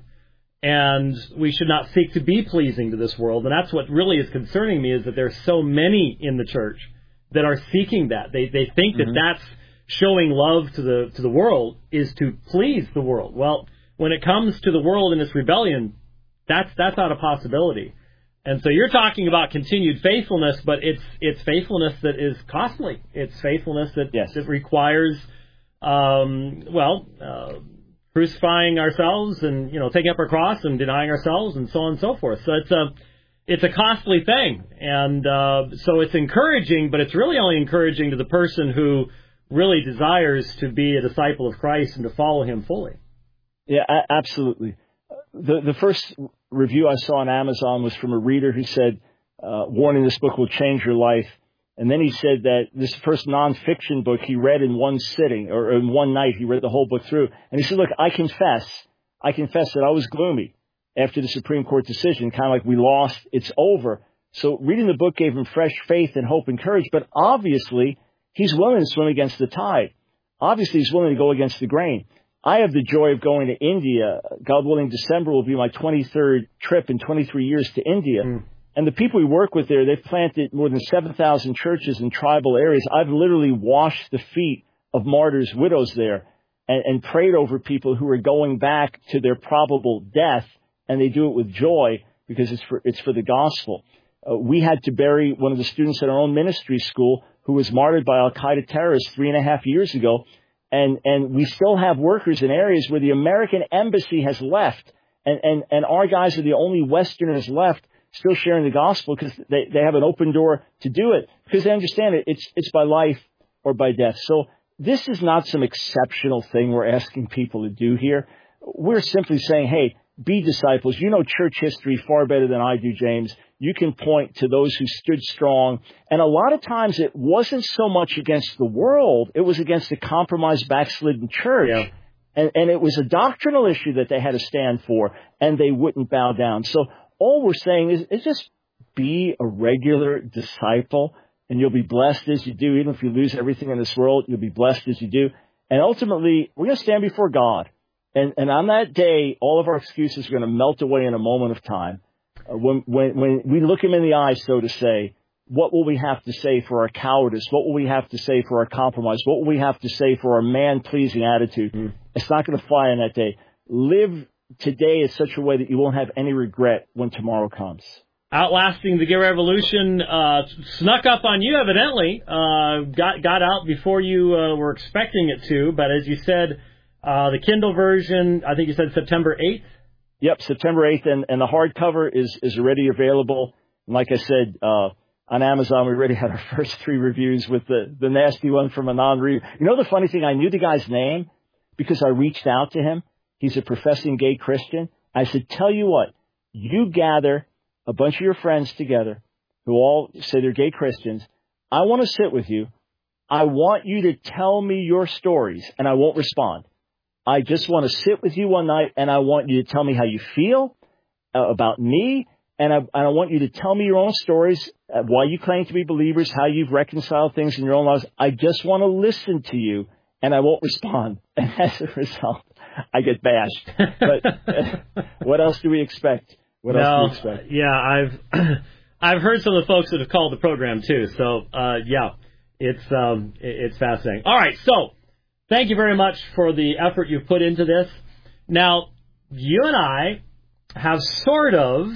And we should not seek to be pleasing to this world. And that's what really is concerning me, is that there's so many in the church that are seeking that. They they think Mm-hmm. that that's showing love to the to the world is to please the world. Well, when it comes to the world and its rebellion, that's that's not a possibility. And so you're talking about continued faithfulness, but it's it's faithfulness that is costly. It's faithfulness that, yes. that requires, um, well, uh, crucifying ourselves and, you know, taking up our cross and denying ourselves and so on and so forth. So it's a it's a costly thing. And uh, so it's encouraging, but it's really only encouraging to the person who really desires to be a disciple of Christ and to follow him fully. Yeah, a- absolutely. The the first review I saw on Amazon was from a reader who said, uh, warning, this book will change your life. And then he said that this first nonfiction book he read in one sitting, or in one night, he read the whole book through. And he said, look, I confess, I confess that I was gloomy after the Supreme Court decision, kind of like we lost, it's over. So reading the book gave him fresh faith and hope and courage. But obviously, he's willing to swim against the tide. Obviously, he's willing to go against the grain. I have the joy of going to India. God willing, December will be my twenty-third trip in twenty-three years to India. Mm. And the people we work with there, they've planted more than seven thousand churches in tribal areas. I've literally washed the feet of martyrs' widows there and, and prayed over people who are going back to their probable death, and they do it with joy because it's for, it's for the gospel. Uh, we had to bury one of the students at our own ministry school who was martyred by Al-Qaeda terrorists three and a half years ago. And, and we still have workers in areas where the American embassy has left, and, and, and our guys are the only Westerners left still sharing the gospel because they, they have an open door to do it because they understand it. It's, it's by life or by death. So this is not some exceptional thing we're asking people to do here. We're simply saying, hey, be disciples. You know church history far better than I do, James. You can point to those who stood strong. And a lot of times it wasn't so much against the world. It was against the compromised, backslidden church. Yeah. And, and it was a doctrinal issue that they had to stand for, and they wouldn't bow down. So all we're saying is, is just be a regular disciple, and you'll be blessed as you do. Even if you lose everything in this world, you'll be blessed as you do. And ultimately, we're going to stand before God. And, and on that day, all of our excuses are going to melt away in a moment of time. Uh, when, when, when we look him in the eye, so to say, what will we have to say for our cowardice? What will we have to say for our compromise? What will we have to say for our man-pleasing attitude? Mm. It's not going to fly on that day. Live today in such a way that you won't have any regret when tomorrow comes. Outlasting the Gay Revolution uh, snuck up on you, evidently. Uh, got got out before you uh, were expecting it to. But as you said, uh, the Kindle version, I think you said September eighth? Yep, September eighth. And, and the hardcover is, is already available. And like I said, uh, on Amazon, we already had our first three reviews with the, the nasty one from a non-review. You know the funny thing? I knew the guy's name because I reached out to him. He's a professing gay Christian. I said, tell you what, you gather a bunch of your friends together who all say they're gay Christians. I want to sit with you. I want you to tell me your stories, and I won't respond. I just want to sit with you one night, and I want you to tell me how you feel uh, about me, and I, and I want you to tell me your own stories, uh, why you claim to be believers, how you've reconciled things in your own lives. I just want to listen to you, and I won't respond. And as a result, I get bashed. But uh, what else do we expect? What no, else do we expect? Yeah, I've I've heard some of the folks that have called the program too. So uh, yeah, it's um, it's fascinating. All right, so thank you very much for the effort you've put into this. Now, you and I have sort of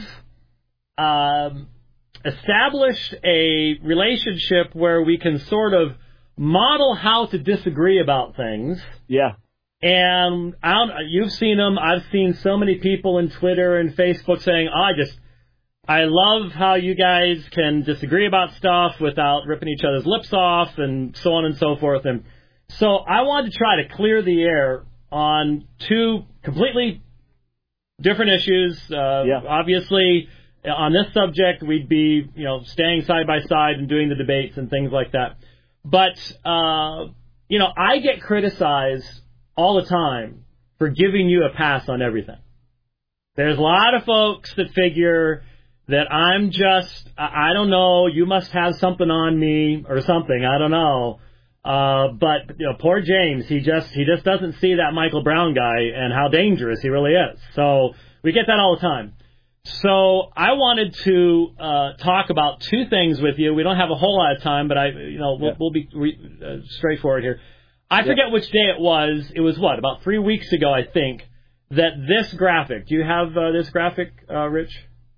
um, established a relationship where we can sort of model how to disagree about things. Yeah. And I don't, you've seen them. I've seen so many people in Twitter and Facebook saying, oh, I just, I love how you guys can disagree about stuff without ripping each other's lips off and so on and so forth. And so I wanted to try to clear the air on two completely different issues. Uh, yeah. Obviously, on this subject, we'd be, you know, staying side by side and doing the debates and things like that. But, uh, you know, I get criticized all the time for giving you a pass on everything. There's a lot of folks that figure that I'm just, I don't know, you must have something on me or something, I don't know. Uh, but, you know, poor James, he just, he just doesn't see that Michael Brown guy and how dangerous he really is. So we get that all the time. So I wanted to uh, talk about two things with you. We don't have a whole lot of time, but I, you know, we'll, yeah. we'll be re- uh, straightforward here. I forget yep. which day it was. It was what, about three weeks ago, I think, that this graphic. Do you have uh, this graphic, uh, Rich?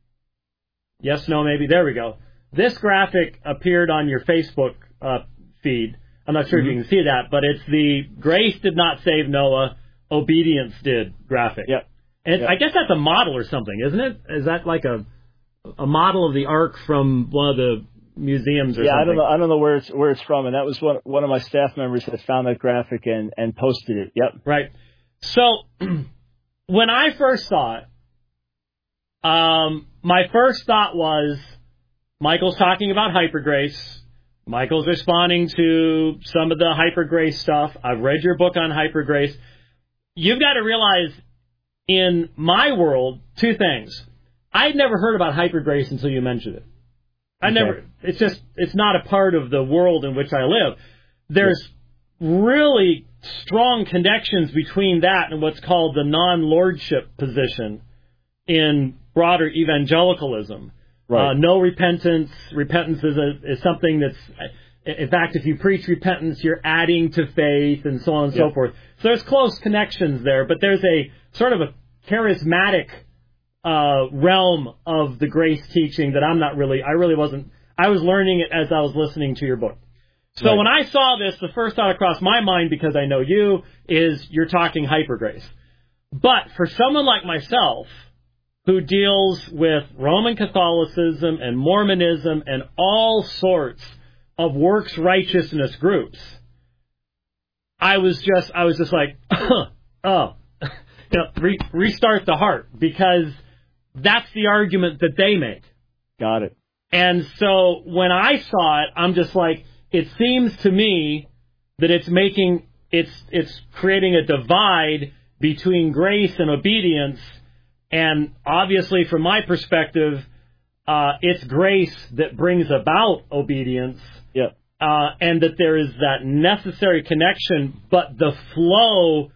Yes, no, maybe. There we go. This graphic appeared on your Facebook uh, feed. I'm not sure mm-hmm. if you can see that, but it's the grace did not save Noah, obedience did graphic. Yep. And yep. I guess that's a model or something, isn't it? Is that like a a model of the Ark from one of the museums or yeah, something? I don't know. I don't know where it's where it's from, and that was one one of my staff members that found that graphic and, and posted it. Yep. Right. So when I first saw it, um, my first thought was Michael's talking about hypergrace. Michael's responding to some of the hypergrace stuff. I've read your book on hypergrace. You've got to realize, in my world, two things. I'd never heard about hypergrace until you mentioned it. I okay. never, it's just, it's not a part of the world in which I live. There's yes. really strong connections between that and what's called the non-lordship position in broader evangelicalism. Right. Uh, no repentance. Repentance is, a, is something that's, in fact, if you preach repentance, you're adding to faith and so on and yep. so forth. So there's close connections there, but there's a sort of a charismatic uh, realm of the grace teaching that I'm not really, I really wasn't, I was learning it as I was listening to your book. So right. when I saw this, the first thought across my mind, because I know you, is you're talking hypergrace. But for someone like myself, who deals with Roman Catholicism and Mormonism and all sorts of works righteousness groups, I was just, I was just like, oh, you know, re- restart the heart, because that's the argument that they make. Got it. And so when I saw it, I'm just like, it seems to me that it's making, it's, it's creating a divide between grace and obedience. And obviously, from my perspective, uh, it's grace that brings about obedience. Yeah. Uh, and that there is that necessary connection, but the flow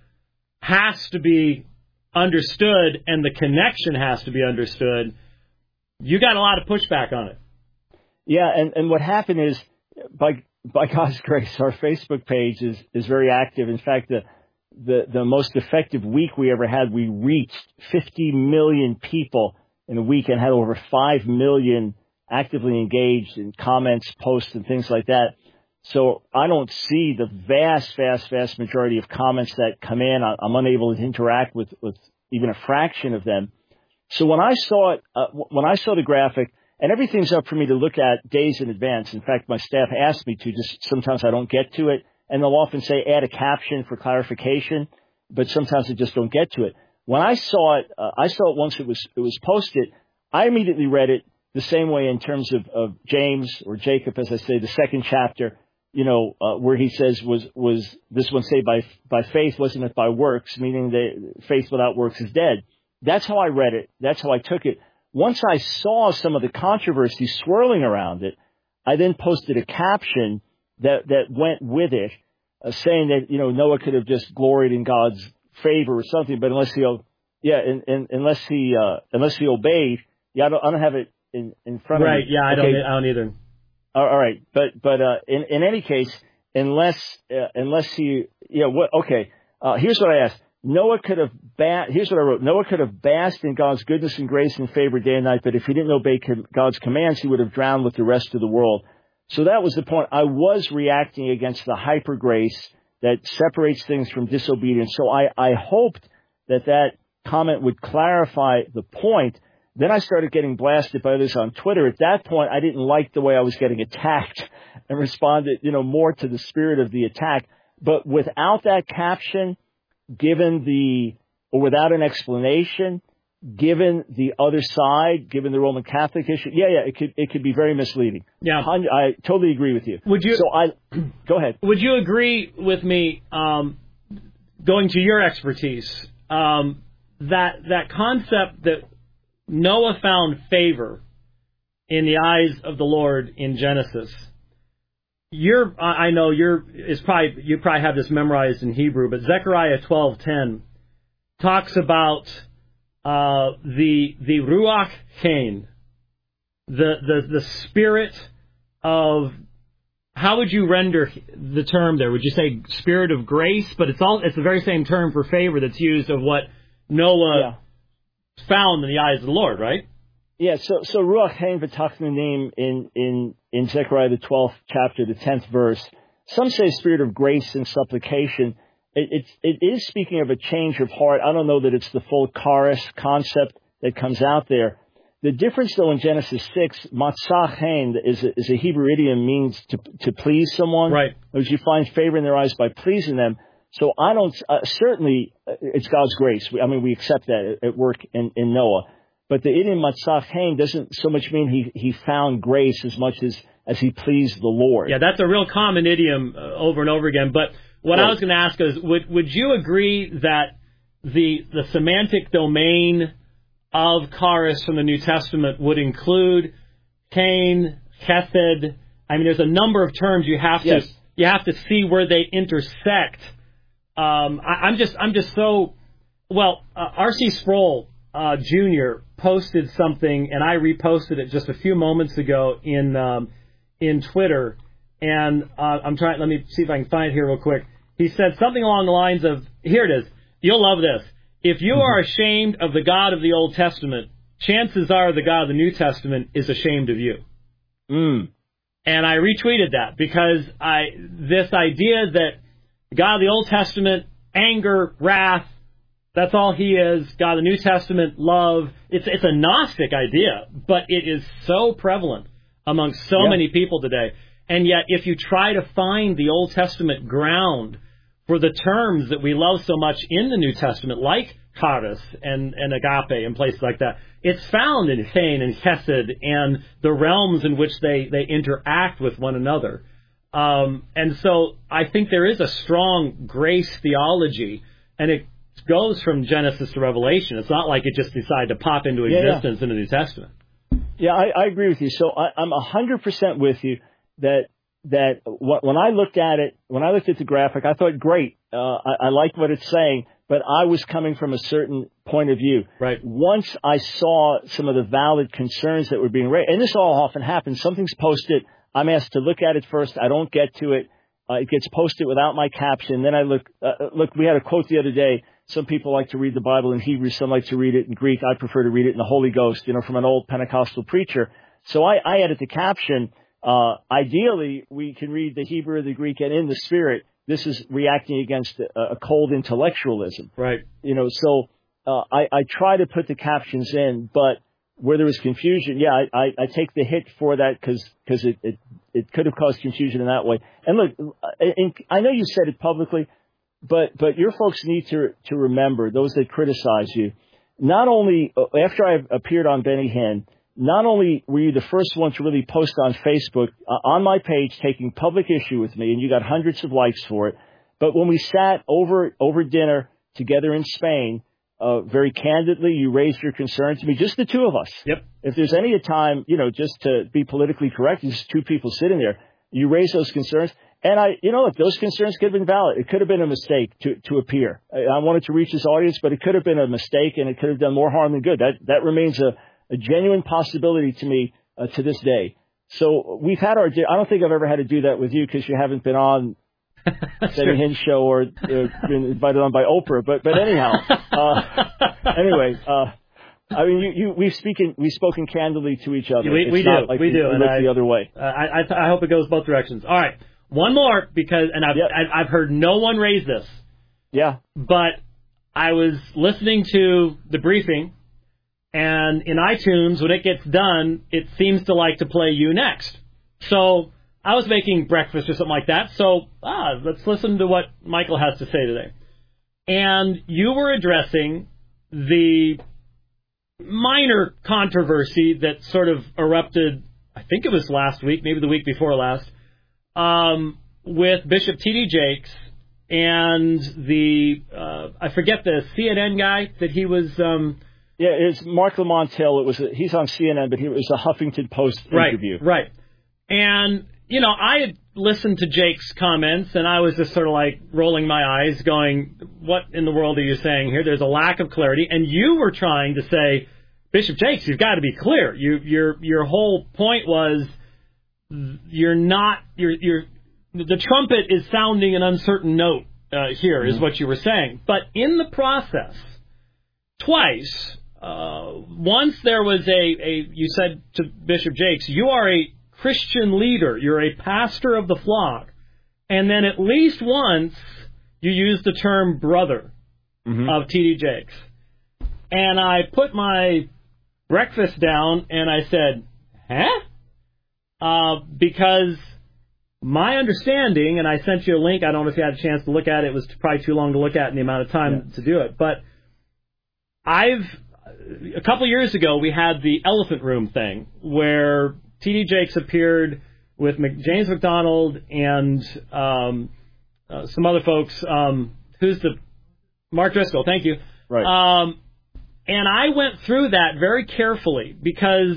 has to be understood and the connection has to be understood. You got a lot of pushback on it. Yeah, and, and what happened is, by by God's grace, our Facebook page is, is very active. In fact, the, the the most effective week we ever had, we reached fifty million people in a week and had over five million actively engaged in comments, posts, and things like that. So I don't see the vast, vast, vast majority of comments that come in. I'm unable to interact with, with even a fraction of them. So when I saw it, uh, when I saw the graphic, and everything's up for me to look at days in advance. In fact, my staff asked me to. Just sometimes I don't get to it, and they'll often say add a caption for clarification, but sometimes I just don't get to it. When I saw it, uh, I saw it once it was it was posted. I immediately read it the same way in terms of, of James or Jacob, as I say, the second chapter. You know, uh, where he says was was this one saved by by faith, wasn't it by works? Meaning that faith without works is dead. That's how I read it. That's how I took it. Once I saw some of the controversy swirling around it, I then posted a caption that, that went with it, uh, saying that, you know, Noah could have just gloried in God's favor or something, but unless he, yeah, in, in, unless he, uh, unless he obeyed, yeah, I don't, I don't have it in, in front right, of me. Right, yeah, I okay. don't, I don't either. All right, but, but, uh, in, in any case, unless, uh, unless he, yeah, what, okay, uh, here's what I asked. Noah could have, ba- here's what I wrote. Noah could have basked in God's goodness and grace and favor day and night, but if he didn't obey God's commands, he would have drowned with the rest of the world. So that was the point. I was reacting against the hyper grace that separates things from disobedience. So I, I hoped that that comment would clarify the point. Then I started getting blasted by others on Twitter. At that point, I didn't like the way I was getting attacked and responded, you know, more to the spirit of the attack. But without that caption, given the, or without an explanation, given the other side, given the Roman Catholic issue, yeah, yeah, it could, it could be very misleading. Yeah. I totally agree with you. Would you, so I, go ahead. Would you agree with me, um, going to your expertise, um, that, that concept that Noah found favor in the eyes of the Lord in Genesis? You're, I know you're, is probably, you probably have this memorized in Hebrew, but Zechariah twelve ten talks about, uh, the, the Ruach Chain, the, the, the spirit of, how would you render the term there? Would you say spirit of grace? But it's all, it's the very same term for favor that's used of what Noah yeah. found in the eyes of the Lord, right? Yeah, so so Ruach Chain v'tachnanim in in in Zechariah the twelfth chapter, the tenth verse. Some say spirit of grace and supplication. It, it it is speaking of a change of heart. I don't know that it's the full charis concept that comes out there. The difference, though, in Genesis six, matzah chain is a, is a Hebrew idiom, means to to please someone. Right. As you find favor in their eyes by pleasing them. So I don't uh, certainly uh, it's God's grace. I mean, we accept that at work in, in Noah. But the idiom matzah chain doesn't so much mean he, he found grace as much as, as he pleased the Lord. Yeah, that's a real common idiom uh, over and over again. But what right. I was going to ask is, would would you agree that the the semantic domain of charis from the New Testament would include Cain, Chesed? I mean, there's a number of terms you have to yes. you have to see where they intersect. Um, I, I'm just I'm just so well. Uh, R C Sproul Uh, Junior posted something, and I reposted it just a few moments ago in um, in Twitter. And uh, I'm trying. Let me see if I can find it here real quick. He said something along the lines of, "Here it is. You'll love this. If you are ashamed of the God of the Old Testament, chances are the God of the New Testament is ashamed of you." Mm. And I retweeted that because I this idea that the God of the Old Testament, anger, wrath. That's all he is. God of the New Testament, love. It's it's a Gnostic idea, but it is so prevalent among so yeah. many people today. And yet, if you try to find the Old Testament ground for the terms that we love so much in the New Testament, like charis and, and agape and places like that, it's found in Cain and Chesed and the realms in which they, they interact with one another. Um, and so I think there is a strong grace theology, and it goes from Genesis to Revelation. It's not like it just decided to pop into existence yeah, yeah. in the New Testament. Yeah, I, I agree with you. So I, I'm one hundred percent with you that that when I looked at it, when I looked at the graphic, I thought, great, uh, I, I like what it's saying, but I was coming from a certain point of view. Right. Once I saw some of the valid concerns that were being raised, and this all often happens, something's posted, I'm asked to look at it first, I don't get to it, uh, it gets posted without my caption, then I look, uh, look, we had a quote the other day, some people like to read the Bible in Hebrew, some like to read it in Greek, I prefer to read it in the Holy Ghost, you know, from an old Pentecostal preacher. So I, I added the caption, uh, ideally we can read the Hebrew or the Greek and in the Spirit. This is reacting against a, a cold intellectualism. Right. You know, so uh, I, I try to put the captions in, but where there was confusion, yeah, I, I, I take the hit for that because because it, it, it could have caused confusion in that way. And look, and I know you said it publicly, but but your folks need to to remember, those that criticize you, not only after I appeared on Benny Hinn, not only were you the first one to really post on Facebook, uh, on my page, taking public issue with me, and you got hundreds of likes for it, but when we sat over over dinner together in Spain, uh, very candidly, you raised your concern to me, just the two of us. Yep. If there's any time, you know, just to be politically correct, just two people sitting there, you raise those concerns. And I, you know, look, those concerns could have been valid. It could have been a mistake to, to appear. I, I wanted to reach this audience, but it could have been a mistake, and it could have done more harm than good. That that remains a a genuine possibility to me uh, to this day. So we've had our, I don't think I've ever had to do that with you because you haven't been on Benny Hinn show or uh, been invited on by Oprah. But but anyhow, uh, anyway, uh, I mean, you, you we've speaking we've spoken candidly to each other. We, we it's do, not like we we do, look and I, the other way. Uh, I I, th- I hope it goes both directions. All right, one more because, and I've yep. I've heard no one raise this. Yeah, but I was listening to the briefing. And in iTunes, when it gets done, it seems to like to play you next. So I was making breakfast or something like that. So ah, let's listen to what Michael has to say today. And you were addressing the minor controversy that sort of erupted, I think it was last week, maybe the week before last, um, with Bishop T D Jakes and the, uh, I forget the C N N guy that he was... Um, Yeah, it's Mark Lamont Hill. It was a, he's on C N N, but he it was a Huffington Post interview. Right, right. And, you know, I had listened to Jake's comments, and I was just sort of like rolling my eyes going, what in the world are you saying here? There's a lack of clarity. And you were trying to say, Bishop Jakes, you've got to be clear. You, your your whole point was you're not, you're, you're, the trumpet is sounding an uncertain note uh, here, mm-hmm. is what you were saying. But in the process, twice, Uh, once there was a, a, you said to Bishop Jakes, you are a Christian leader. You're a pastor of the flock. And then at least once you used the term brother mm-hmm. of T D Jakes. And I put my breakfast down and I said, huh? Uh, because my understanding, and I sent you a link, I don't know if you had a chance to look at it. It was probably too long to look at in the amount of time yeah. to do it. But I've, a couple years ago, we had the Elephant Room thing where T D Jakes appeared with James McDonald and um, uh, some other folks. Um, who's the Mark Driscoll? Thank you. Right. Um, and I went through that very carefully because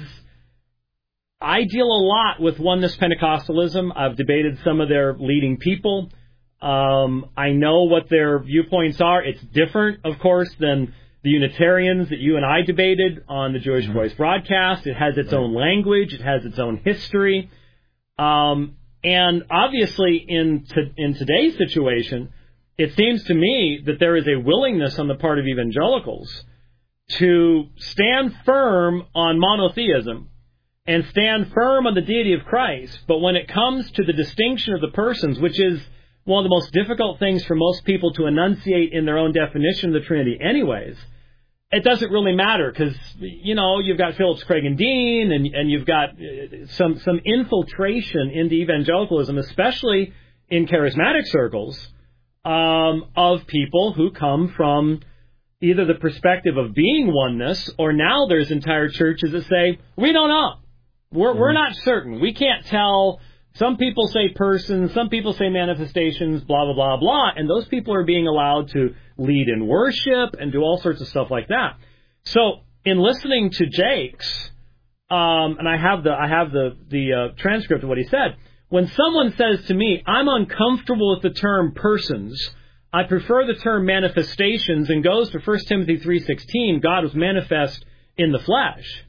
I deal a lot with Oneness Pentecostalism. I've debated some of their leading people. Um, I know what their viewpoints are. It's different, of course, than the Unitarians that you and I debated on the Jewish mm-hmm. Voice broadcast. It has its right. own language. It has its own history. Um, and obviously, in to, in today's situation, it seems to me that there is a willingness on the part of evangelicals to stand firm on monotheism and stand firm on the deity of Christ. But when it comes to the distinction of the persons, which is one of the most difficult things for most people to enunciate in their own definition of the Trinity anyways, it doesn't really matter because, you know, you've got Phillips, Craig, and Dean, and, and you've got some, some infiltration into evangelicalism, especially in charismatic circles, um, of people who come from either the perspective of being oneness, or now there's entire churches that say, we don't know. We're, mm-hmm. we're not certain. We can't tell. Some people say persons, some people say manifestations, blah, blah, blah, blah, and those people are being allowed to lead in worship and do all sorts of stuff like that. So in listening to Jakes, um, and I have the I have the the uh, transcript of what he said. When someone says to me, "I'm uncomfortable with the term persons, I prefer the term manifestations," and goes to First Timothy three sixteen, God was manifest in the flesh.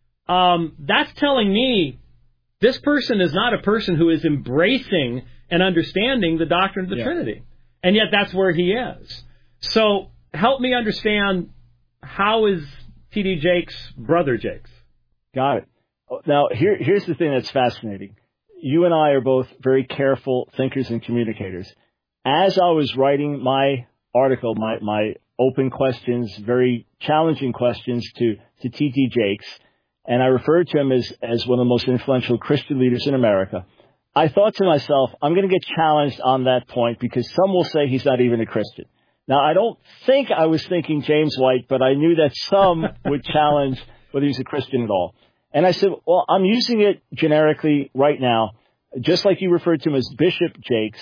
Um, that's telling me this person is not a person who is embracing and understanding the doctrine of the yeah. Trinity. And yet that's where he is. So help me understand, how is T D Jakes brother Jakes? Got it. Now, here, here's the thing that's fascinating. You and I are both very careful thinkers and communicators. As I was writing my article, my, my open questions, very challenging questions to, to T D Jakes, and I referred to him as, as one of the most influential Christian leaders in America, I thought to myself, I'm going to get challenged on that point because some will say he's not even a Christian. Now, I don't think I was thinking James White, but I knew that some would challenge whether he's a Christian at all. And I said, well, I'm using it generically right now, just like you referred to him as Bishop Jakes,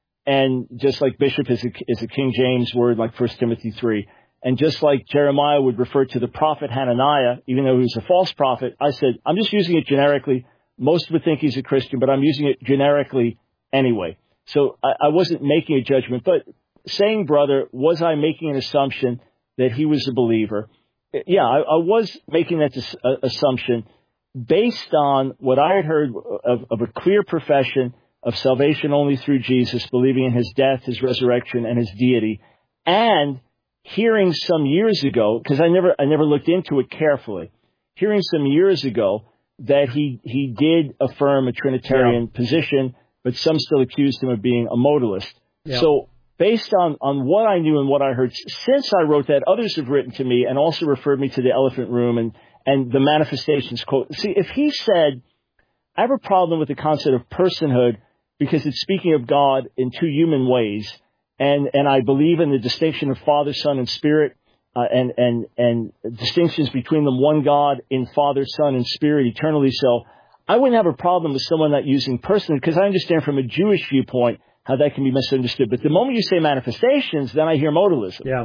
and just like bishop is a, is a King James word like First Timothy three. And just like Jeremiah would refer to the prophet Hananiah, even though he was a false prophet, I said, I'm just using it generically. Most would think he's a Christian, but I'm using it generically anyway. So I, I wasn't making a judgment. But saying brother, was I making an assumption that he was a believer? Yeah, I, I was making that dis- uh, assumption based on what I had heard of, of a clear profession of salvation only through Jesus, believing in his death, his resurrection, and his deity, and hearing some years ago, because I never, I never looked into it carefully, hearing some years ago that he, he did affirm a Trinitarian yeah. position, but some still accused him of being a modalist. Yeah. So based on, on what I knew and what I heard, since I wrote that, others have written to me and also referred me to the Elephant Room and, and the Manifestations quote. See, if he said, I have a problem with the concept of personhood because it's speaking of God in two human ways, And and I believe in the distinction of Father, Son, and Spirit, uh, and and and distinctions between them, one God in Father, Son, and Spirit eternally. So I wouldn't have a problem with someone not using person, because I understand from a Jewish viewpoint how that can be misunderstood. But the moment you say manifestations, then I hear modalism. Yeah.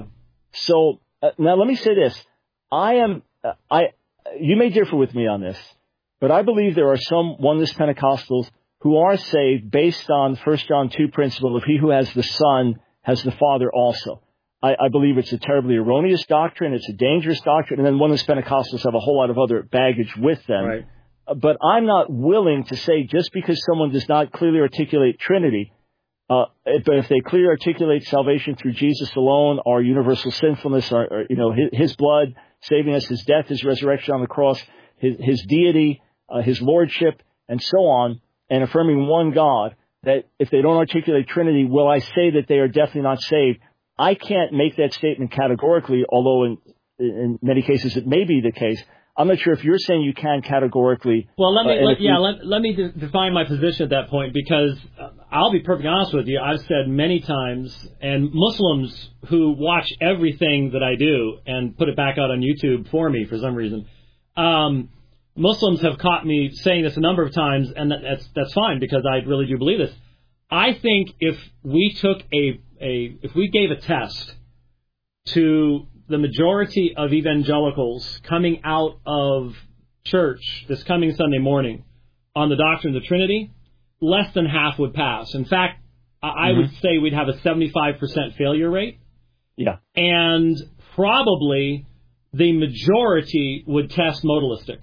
So uh, now let me say this: I am uh, I. You may differ with me on this, but I believe there are some oneness Pentecostals who are saved based on First John two principle of he who has the Son has the Father also. I, I believe it's a terribly erroneous doctrine. It's a dangerous doctrine. And then oneness Pentecostals have a whole lot of other baggage with them. Right. Uh, but I'm not willing to say just because someone does not clearly articulate Trinity, uh, but if they clearly articulate salvation through Jesus alone, or universal sinfulness, or, or you know, his, his blood saving us, his death, his resurrection on the cross, his, his deity, uh, his lordship, and so on, and affirming one God, that if they don't articulate Trinity, will I say that they are definitely not saved? I can't make that statement categorically, although in, in many cases it may be the case. I'm not sure if you're saying you can categorically. Well, let me, uh, let, yeah, we, let, let me de- define my position at that point, because uh, I'll be perfectly honest with you. I've said many times, and Muslims who watch everything that I do and put it back out on YouTube for me for some reason, um, Muslims have caught me saying this a number of times, and that, that's that's fine, because I really do believe this. I think if we took a, a if we gave a test to the majority of evangelicals coming out of church this coming Sunday morning on the doctrine of the Trinity, less than half would pass. In fact, I mm-hmm. would say we'd have a seventy-five percent failure rate. Yeah. And probably the majority would test modalistic.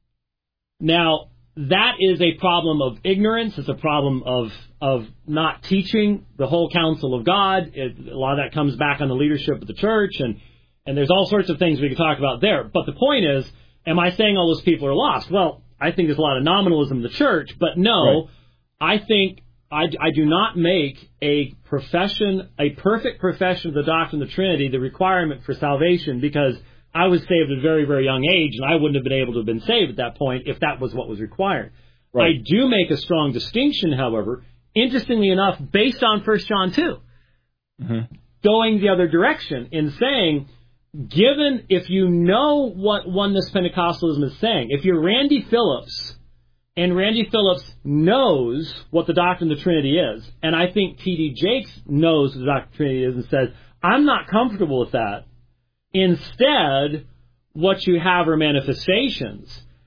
Now, that is a problem of ignorance. It's a problem of of not teaching the whole counsel of God. It, a lot of that comes back on the leadership of the church, and, and there's all sorts of things we could talk about there. But the point is, am I saying all those people are lost? Well, I think there's a lot of nominalism in the church, but no, right. I think I, I do not make a profession, a perfect profession of the doctrine of the Trinity the requirement for salvation, because I was saved at a very, very young age, and I wouldn't have been able to have been saved at that point if that was what was required. Right. I do make a strong distinction, however, interestingly enough, based on First John two, mm-hmm. going the other direction in saying, given, if you know what oneness Pentecostalism is saying, if you're Randy Phillips, and Randy Phillips knows what the doctrine of the Trinity is, and I think T D Jakes knows what the doctrine of the Trinity is, and says, I'm not comfortable with that. Instead, what you have are manifestations.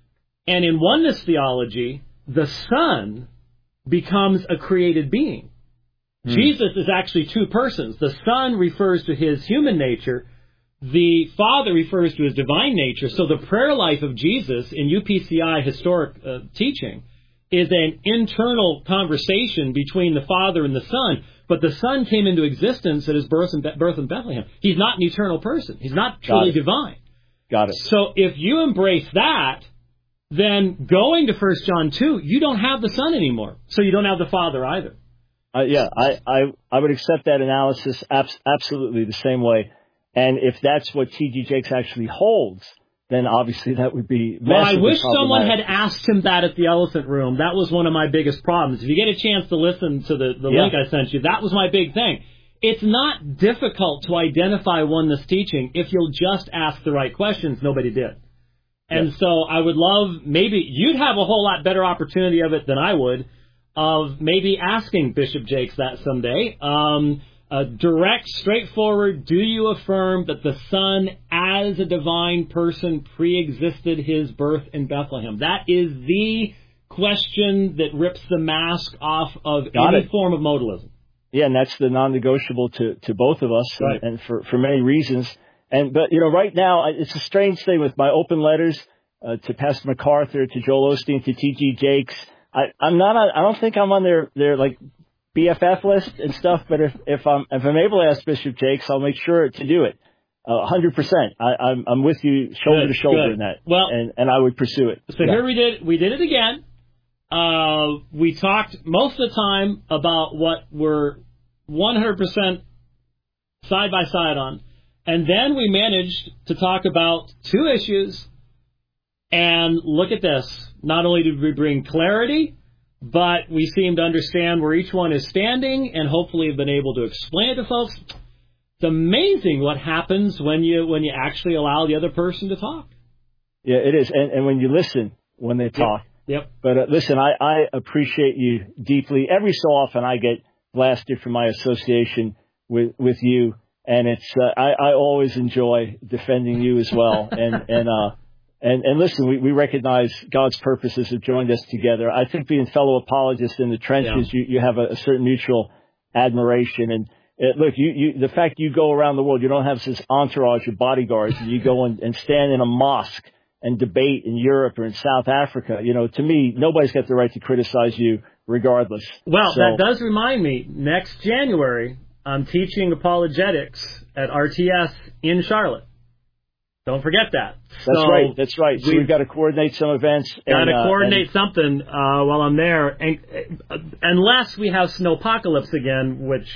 And in oneness theology, the Son becomes a created being. Hmm. Jesus is actually two persons. The Son refers to his human nature. The Father refers to his divine nature. So the prayer life of Jesus in U P C I historic uh, teaching is an internal conversation between the Father and the Son. But the Son came into existence at his birth in, birth in Bethlehem. He's not an eternal person. He's not truly divine. Got it. So if you embrace that, then going to First John two, you don't have the Son anymore. So you don't have the Father either. Uh, yeah, I, I, I would accept that analysis abs- absolutely the same way. And if that's what T D Jakes actually holds, then obviously that would be Well, I wish someone had asked him that at the Elephant Room. That was one of my biggest problems. If you get a chance to listen to the, the yeah. link I sent you, that was my big thing. It's not difficult to identify oneness teaching if you'll just ask the right questions. Nobody did. And yes. so I would love, maybe you'd have a whole lot better opportunity of it than I would, of maybe asking Bishop Jakes that someday. Um, uh, direct, straightforward, do you affirm that the Son as a divine person pre-existed his birth in Bethlehem? That is the question that rips the mask off of Got any it. form of modalism. Yeah, and that's the non-negotiable to, to both of us, right. and, and for, for many reasons. And but you know, right now it's a strange thing with my open letters uh, to Pastor MacArthur, to Joel Osteen, to T G Jakes. I, I'm not. On, I don't think I'm on their their like B F F list and stuff. But if if I'm if I'm able to ask Bishop Jakes, I'll make sure to do it. A hundred percent. I'm I'm with you shoulder good, to shoulder good. in that. Well, and and I would pursue it. So yeah. here we did we did it again. Uh, we talked most of the time about what we're one hundred percent side by side on. And then we managed to talk about two issues, and look at this. Not only did we bring clarity, but we seem to understand where each one is standing, and hopefully have been able to explain it to folks. It's amazing what happens when you when you actually allow the other person to talk. Yeah, it is. And, and when you listen when they talk. Yep. yep. But uh, listen, I, I appreciate you deeply. Every so often I get blasted for my association with, with you. And it's uh, I, I always enjoy defending you as well, and and uh and, and listen, we, we recognize God's purposes have joined us together. I think being fellow apologists in the trenches, yeah. you, you have a, a certain mutual admiration. And uh, look, you, you the fact you go around the world, you don't have this entourage of bodyguards, and you go and, and stand in a mosque and debate in Europe or in South Africa. You know, to me, nobody's got the right to criticize you, regardless. Well, so, that does remind me. Next January, I'm teaching apologetics at R T S in Charlotte. Don't forget that. That's so right. That's right. So we've, we've got to coordinate some events. Got to uh, coordinate and, something uh, while I'm there, and uh, unless we have snowpocalypse again, which,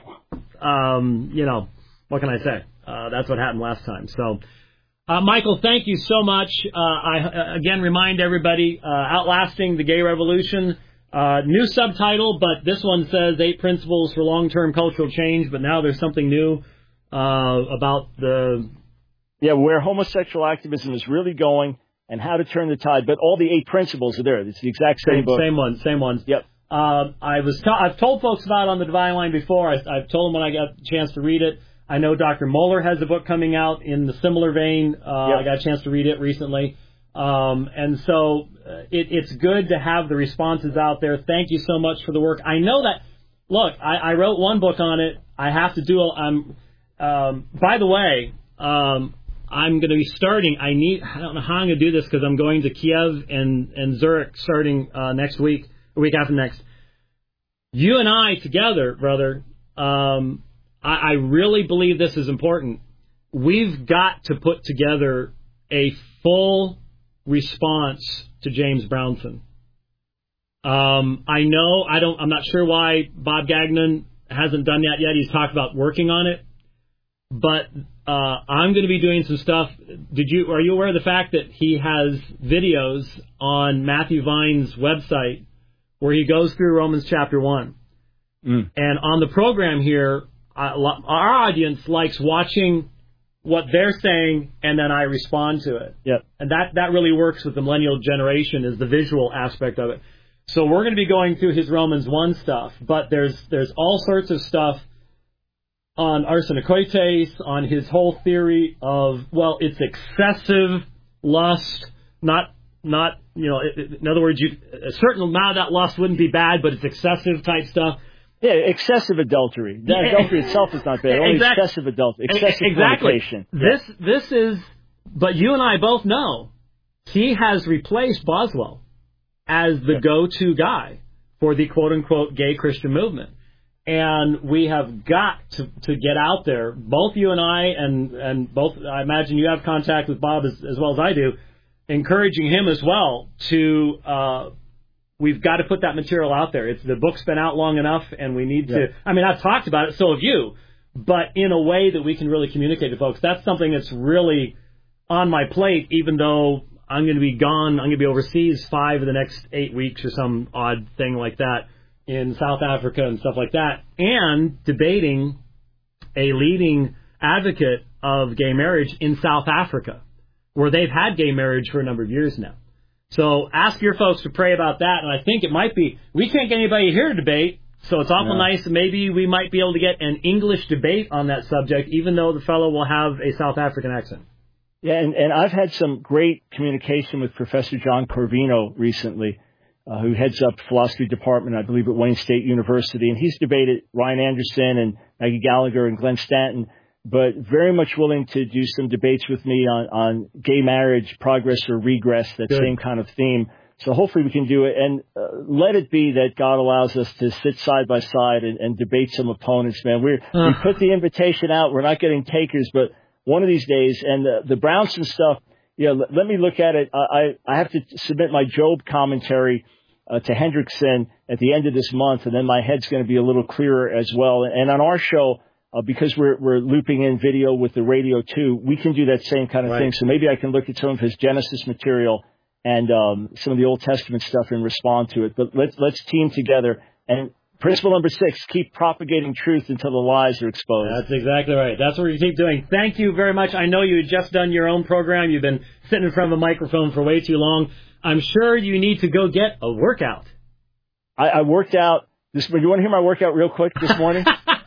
um, you know, what can I say? Uh, that's what happened last time. So, uh, Michael, thank you so much. Uh, I uh, again remind everybody: uh, Outlasting the Gay Revolution. Uh, new subtitle, but this one says Eight Principles for Long-Term Cultural Change, but now there's something new uh, about the... Yeah, where homosexual activism is really going and how to turn the tide, but all the eight principles are there. It's the exact same, same book. Same ones, same ones. Yep. Uh, I was t- I've told folks about it on the Divine Line before. I, I've told them when I got a chance to read it. I know Doctor Moeller has a book coming out in the similar vein. Uh, yep. I got a chance to read it recently. Um, and so uh, it, it's good to have the responses out there. Thank you so much for the work. I know that, look, I, I wrote one book on it. I have to do, I'm, um, by the way, um, I'm going to be starting, I need, I don't know how I'm going to do this because I'm going to Kiev and, and Zurich starting uh, next week, a week after next. You and I together, brother, um, I, I really believe this is important. We've got to put together a full response to James Brownson. Um, I know, I don't, I'm not sure why Bob Gagnon hasn't done that yet. He's talked about working on it, but uh, I'm going to be doing some stuff. Did you, are you aware of the fact that he has videos on Matthew Vine's website where he goes through Romans chapter one? Mm. And on the program here, uh, our audience likes watching what they're saying, and then I respond to it. Yep. And that, that really works with the millennial generation, is the visual aspect of it. So we're going to be going through his Romans one stuff, but there's there's all sorts of stuff on arsenokoites, on his whole theory of, well, it's excessive lust, not not, you know, in other words, you, a certain amount of that lust wouldn't be bad, but it's excessive type stuff. Yeah, excessive adultery. The Yeah. adultery itself is not bad. Only Exactly. excessive adultery, excessive exactly. fornication. This, this is, but you and I both know he has replaced Boswell as the yeah. go-to guy for the quote-unquote gay Christian movement. And we have got to, to get out there, both you and I, and, and both, I imagine you have contact with Bob as, as well as I do, encouraging him as well to, uh, we've got to put that material out there. It's, the book's been out long enough, and we need yeah. to, I mean, I've talked about it, so have you, but in a way that we can really communicate to folks. That's something that's really on my plate, even though I'm going to be gone, I'm going to be overseas five of the next eight weeks or some odd thing like that, in South Africa and stuff like that, and debating a leading advocate of gay marriage in South Africa, where they've had gay marriage for a number of years now. So ask your folks to pray about that, and I think it might be, we can't get anybody here to debate, so it's awful no. nice. Maybe we might be able to get an English debate on that subject, even though the fellow will have a South African accent. Yeah, and, and I've had some great communication with Professor John Corvino recently, Uh, who heads up the philosophy department, I believe, at Wayne State University. And he's debated Ryan Anderson and Maggie Gallagher and Glenn Stanton, but very much willing to do some debates with me on, on gay marriage, progress or regress, that Good. Same kind of theme. So hopefully we can do it. And uh, let it be that God allows us to sit side by side and, and debate some opponents, man. We're, uh. We put the invitation out. We're not getting takers, but one of these days, and the, the Brownson stuff, yeah, let, let me look at it. I, I have to submit my Job commentary Uh, to Hendrickson at the end of this month, and then my head's going to be a little clearer as well. And on our show, uh, because we're we're looping in video with the radio too, we can do that same kind of right. thing. So maybe I can look at some of his Genesis material and um, some of the Old Testament stuff and respond to it. But let's let's team together. And principle number six: keep propagating truth until the lies are exposed. That's exactly right. That's what we keep doing. Thank you very much. I know you had just done your own program. You've been sitting in front of a microphone for way too long. I'm sure you need to go get a workout. I, I worked out this. You want to hear my workout real quick this morning?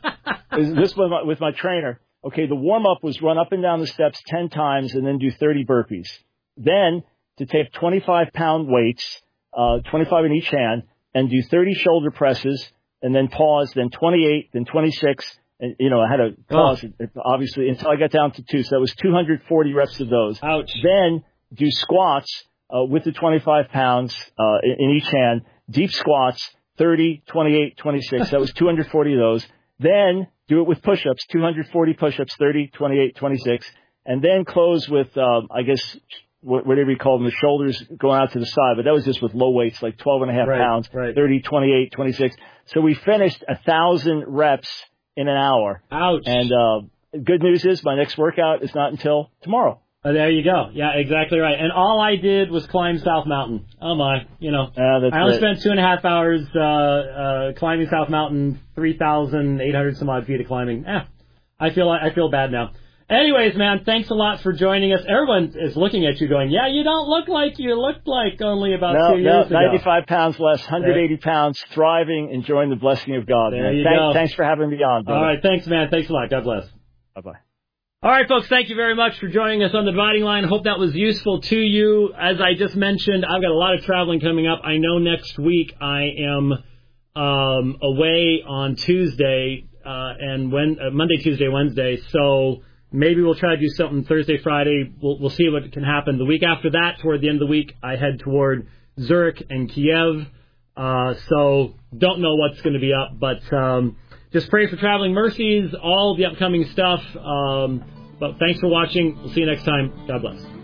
This was my, with my trainer. Okay, the warm up was run up and down the steps ten times and then do thirty burpees. Then to take twenty-five pound weights, uh, twenty-five in each hand, and do thirty shoulder presses, and then pause, then twenty-eight, then twenty-six. And you know, I had to pause oh. obviously until I got down to two. So that was two hundred forty reps of those. Ouch. Then do squats. Uh, with the twenty-five pounds uh, in, in each hand, deep squats, thirty, twenty-eight, twenty-six. That was two hundred forty of those. Then do it with push-ups, two hundred forty push-ups, thirty, twenty-eight, twenty-six. And then close with, um, I guess, whatever you call them, the shoulders going out to the side. But that was just with low weights, like twelve and a half right, pounds, right. thirty, twenty-eight, twenty-six. So we finished one thousand reps in an hour. Ouch. And uh, good news is my next workout is not until tomorrow. Oh, there you go. Yeah, exactly right. And all I did was climb South Mountain. Oh my, you know. Uh, that's I only it. spent two and a half hours uh, uh, climbing South Mountain, three thousand eight hundred some odd feet of climbing. Eh, I feel I feel bad now. Anyways, man, thanks a lot for joining us. Everyone is looking at you going, yeah, you don't look like you looked like only about no, two years no, ago. ninety-five pounds less, one hundred eighty there. Pounds, thriving, enjoying the blessing of God. There man. you Thank, go. Thanks for having me on, brother. All right, thanks, man. Thanks a lot. God bless. Bye-bye. All right, folks, thank you very much for joining us on The Dividing Line. Hope that was useful to you. As I just mentioned, I've got a lot of traveling coming up. I know next week I am um, away on Tuesday uh, and when, uh, Monday, Tuesday, Wednesday. So maybe we'll try to do something Thursday, Friday. We'll, we'll see what can happen. The week after that, toward the end of the week, I head toward Zurich and Kiev. Uh, so don't know what's going to be up, but... Um, Just pray for traveling mercies, all the upcoming stuff. Um, but thanks for watching. We'll see you next time. God bless.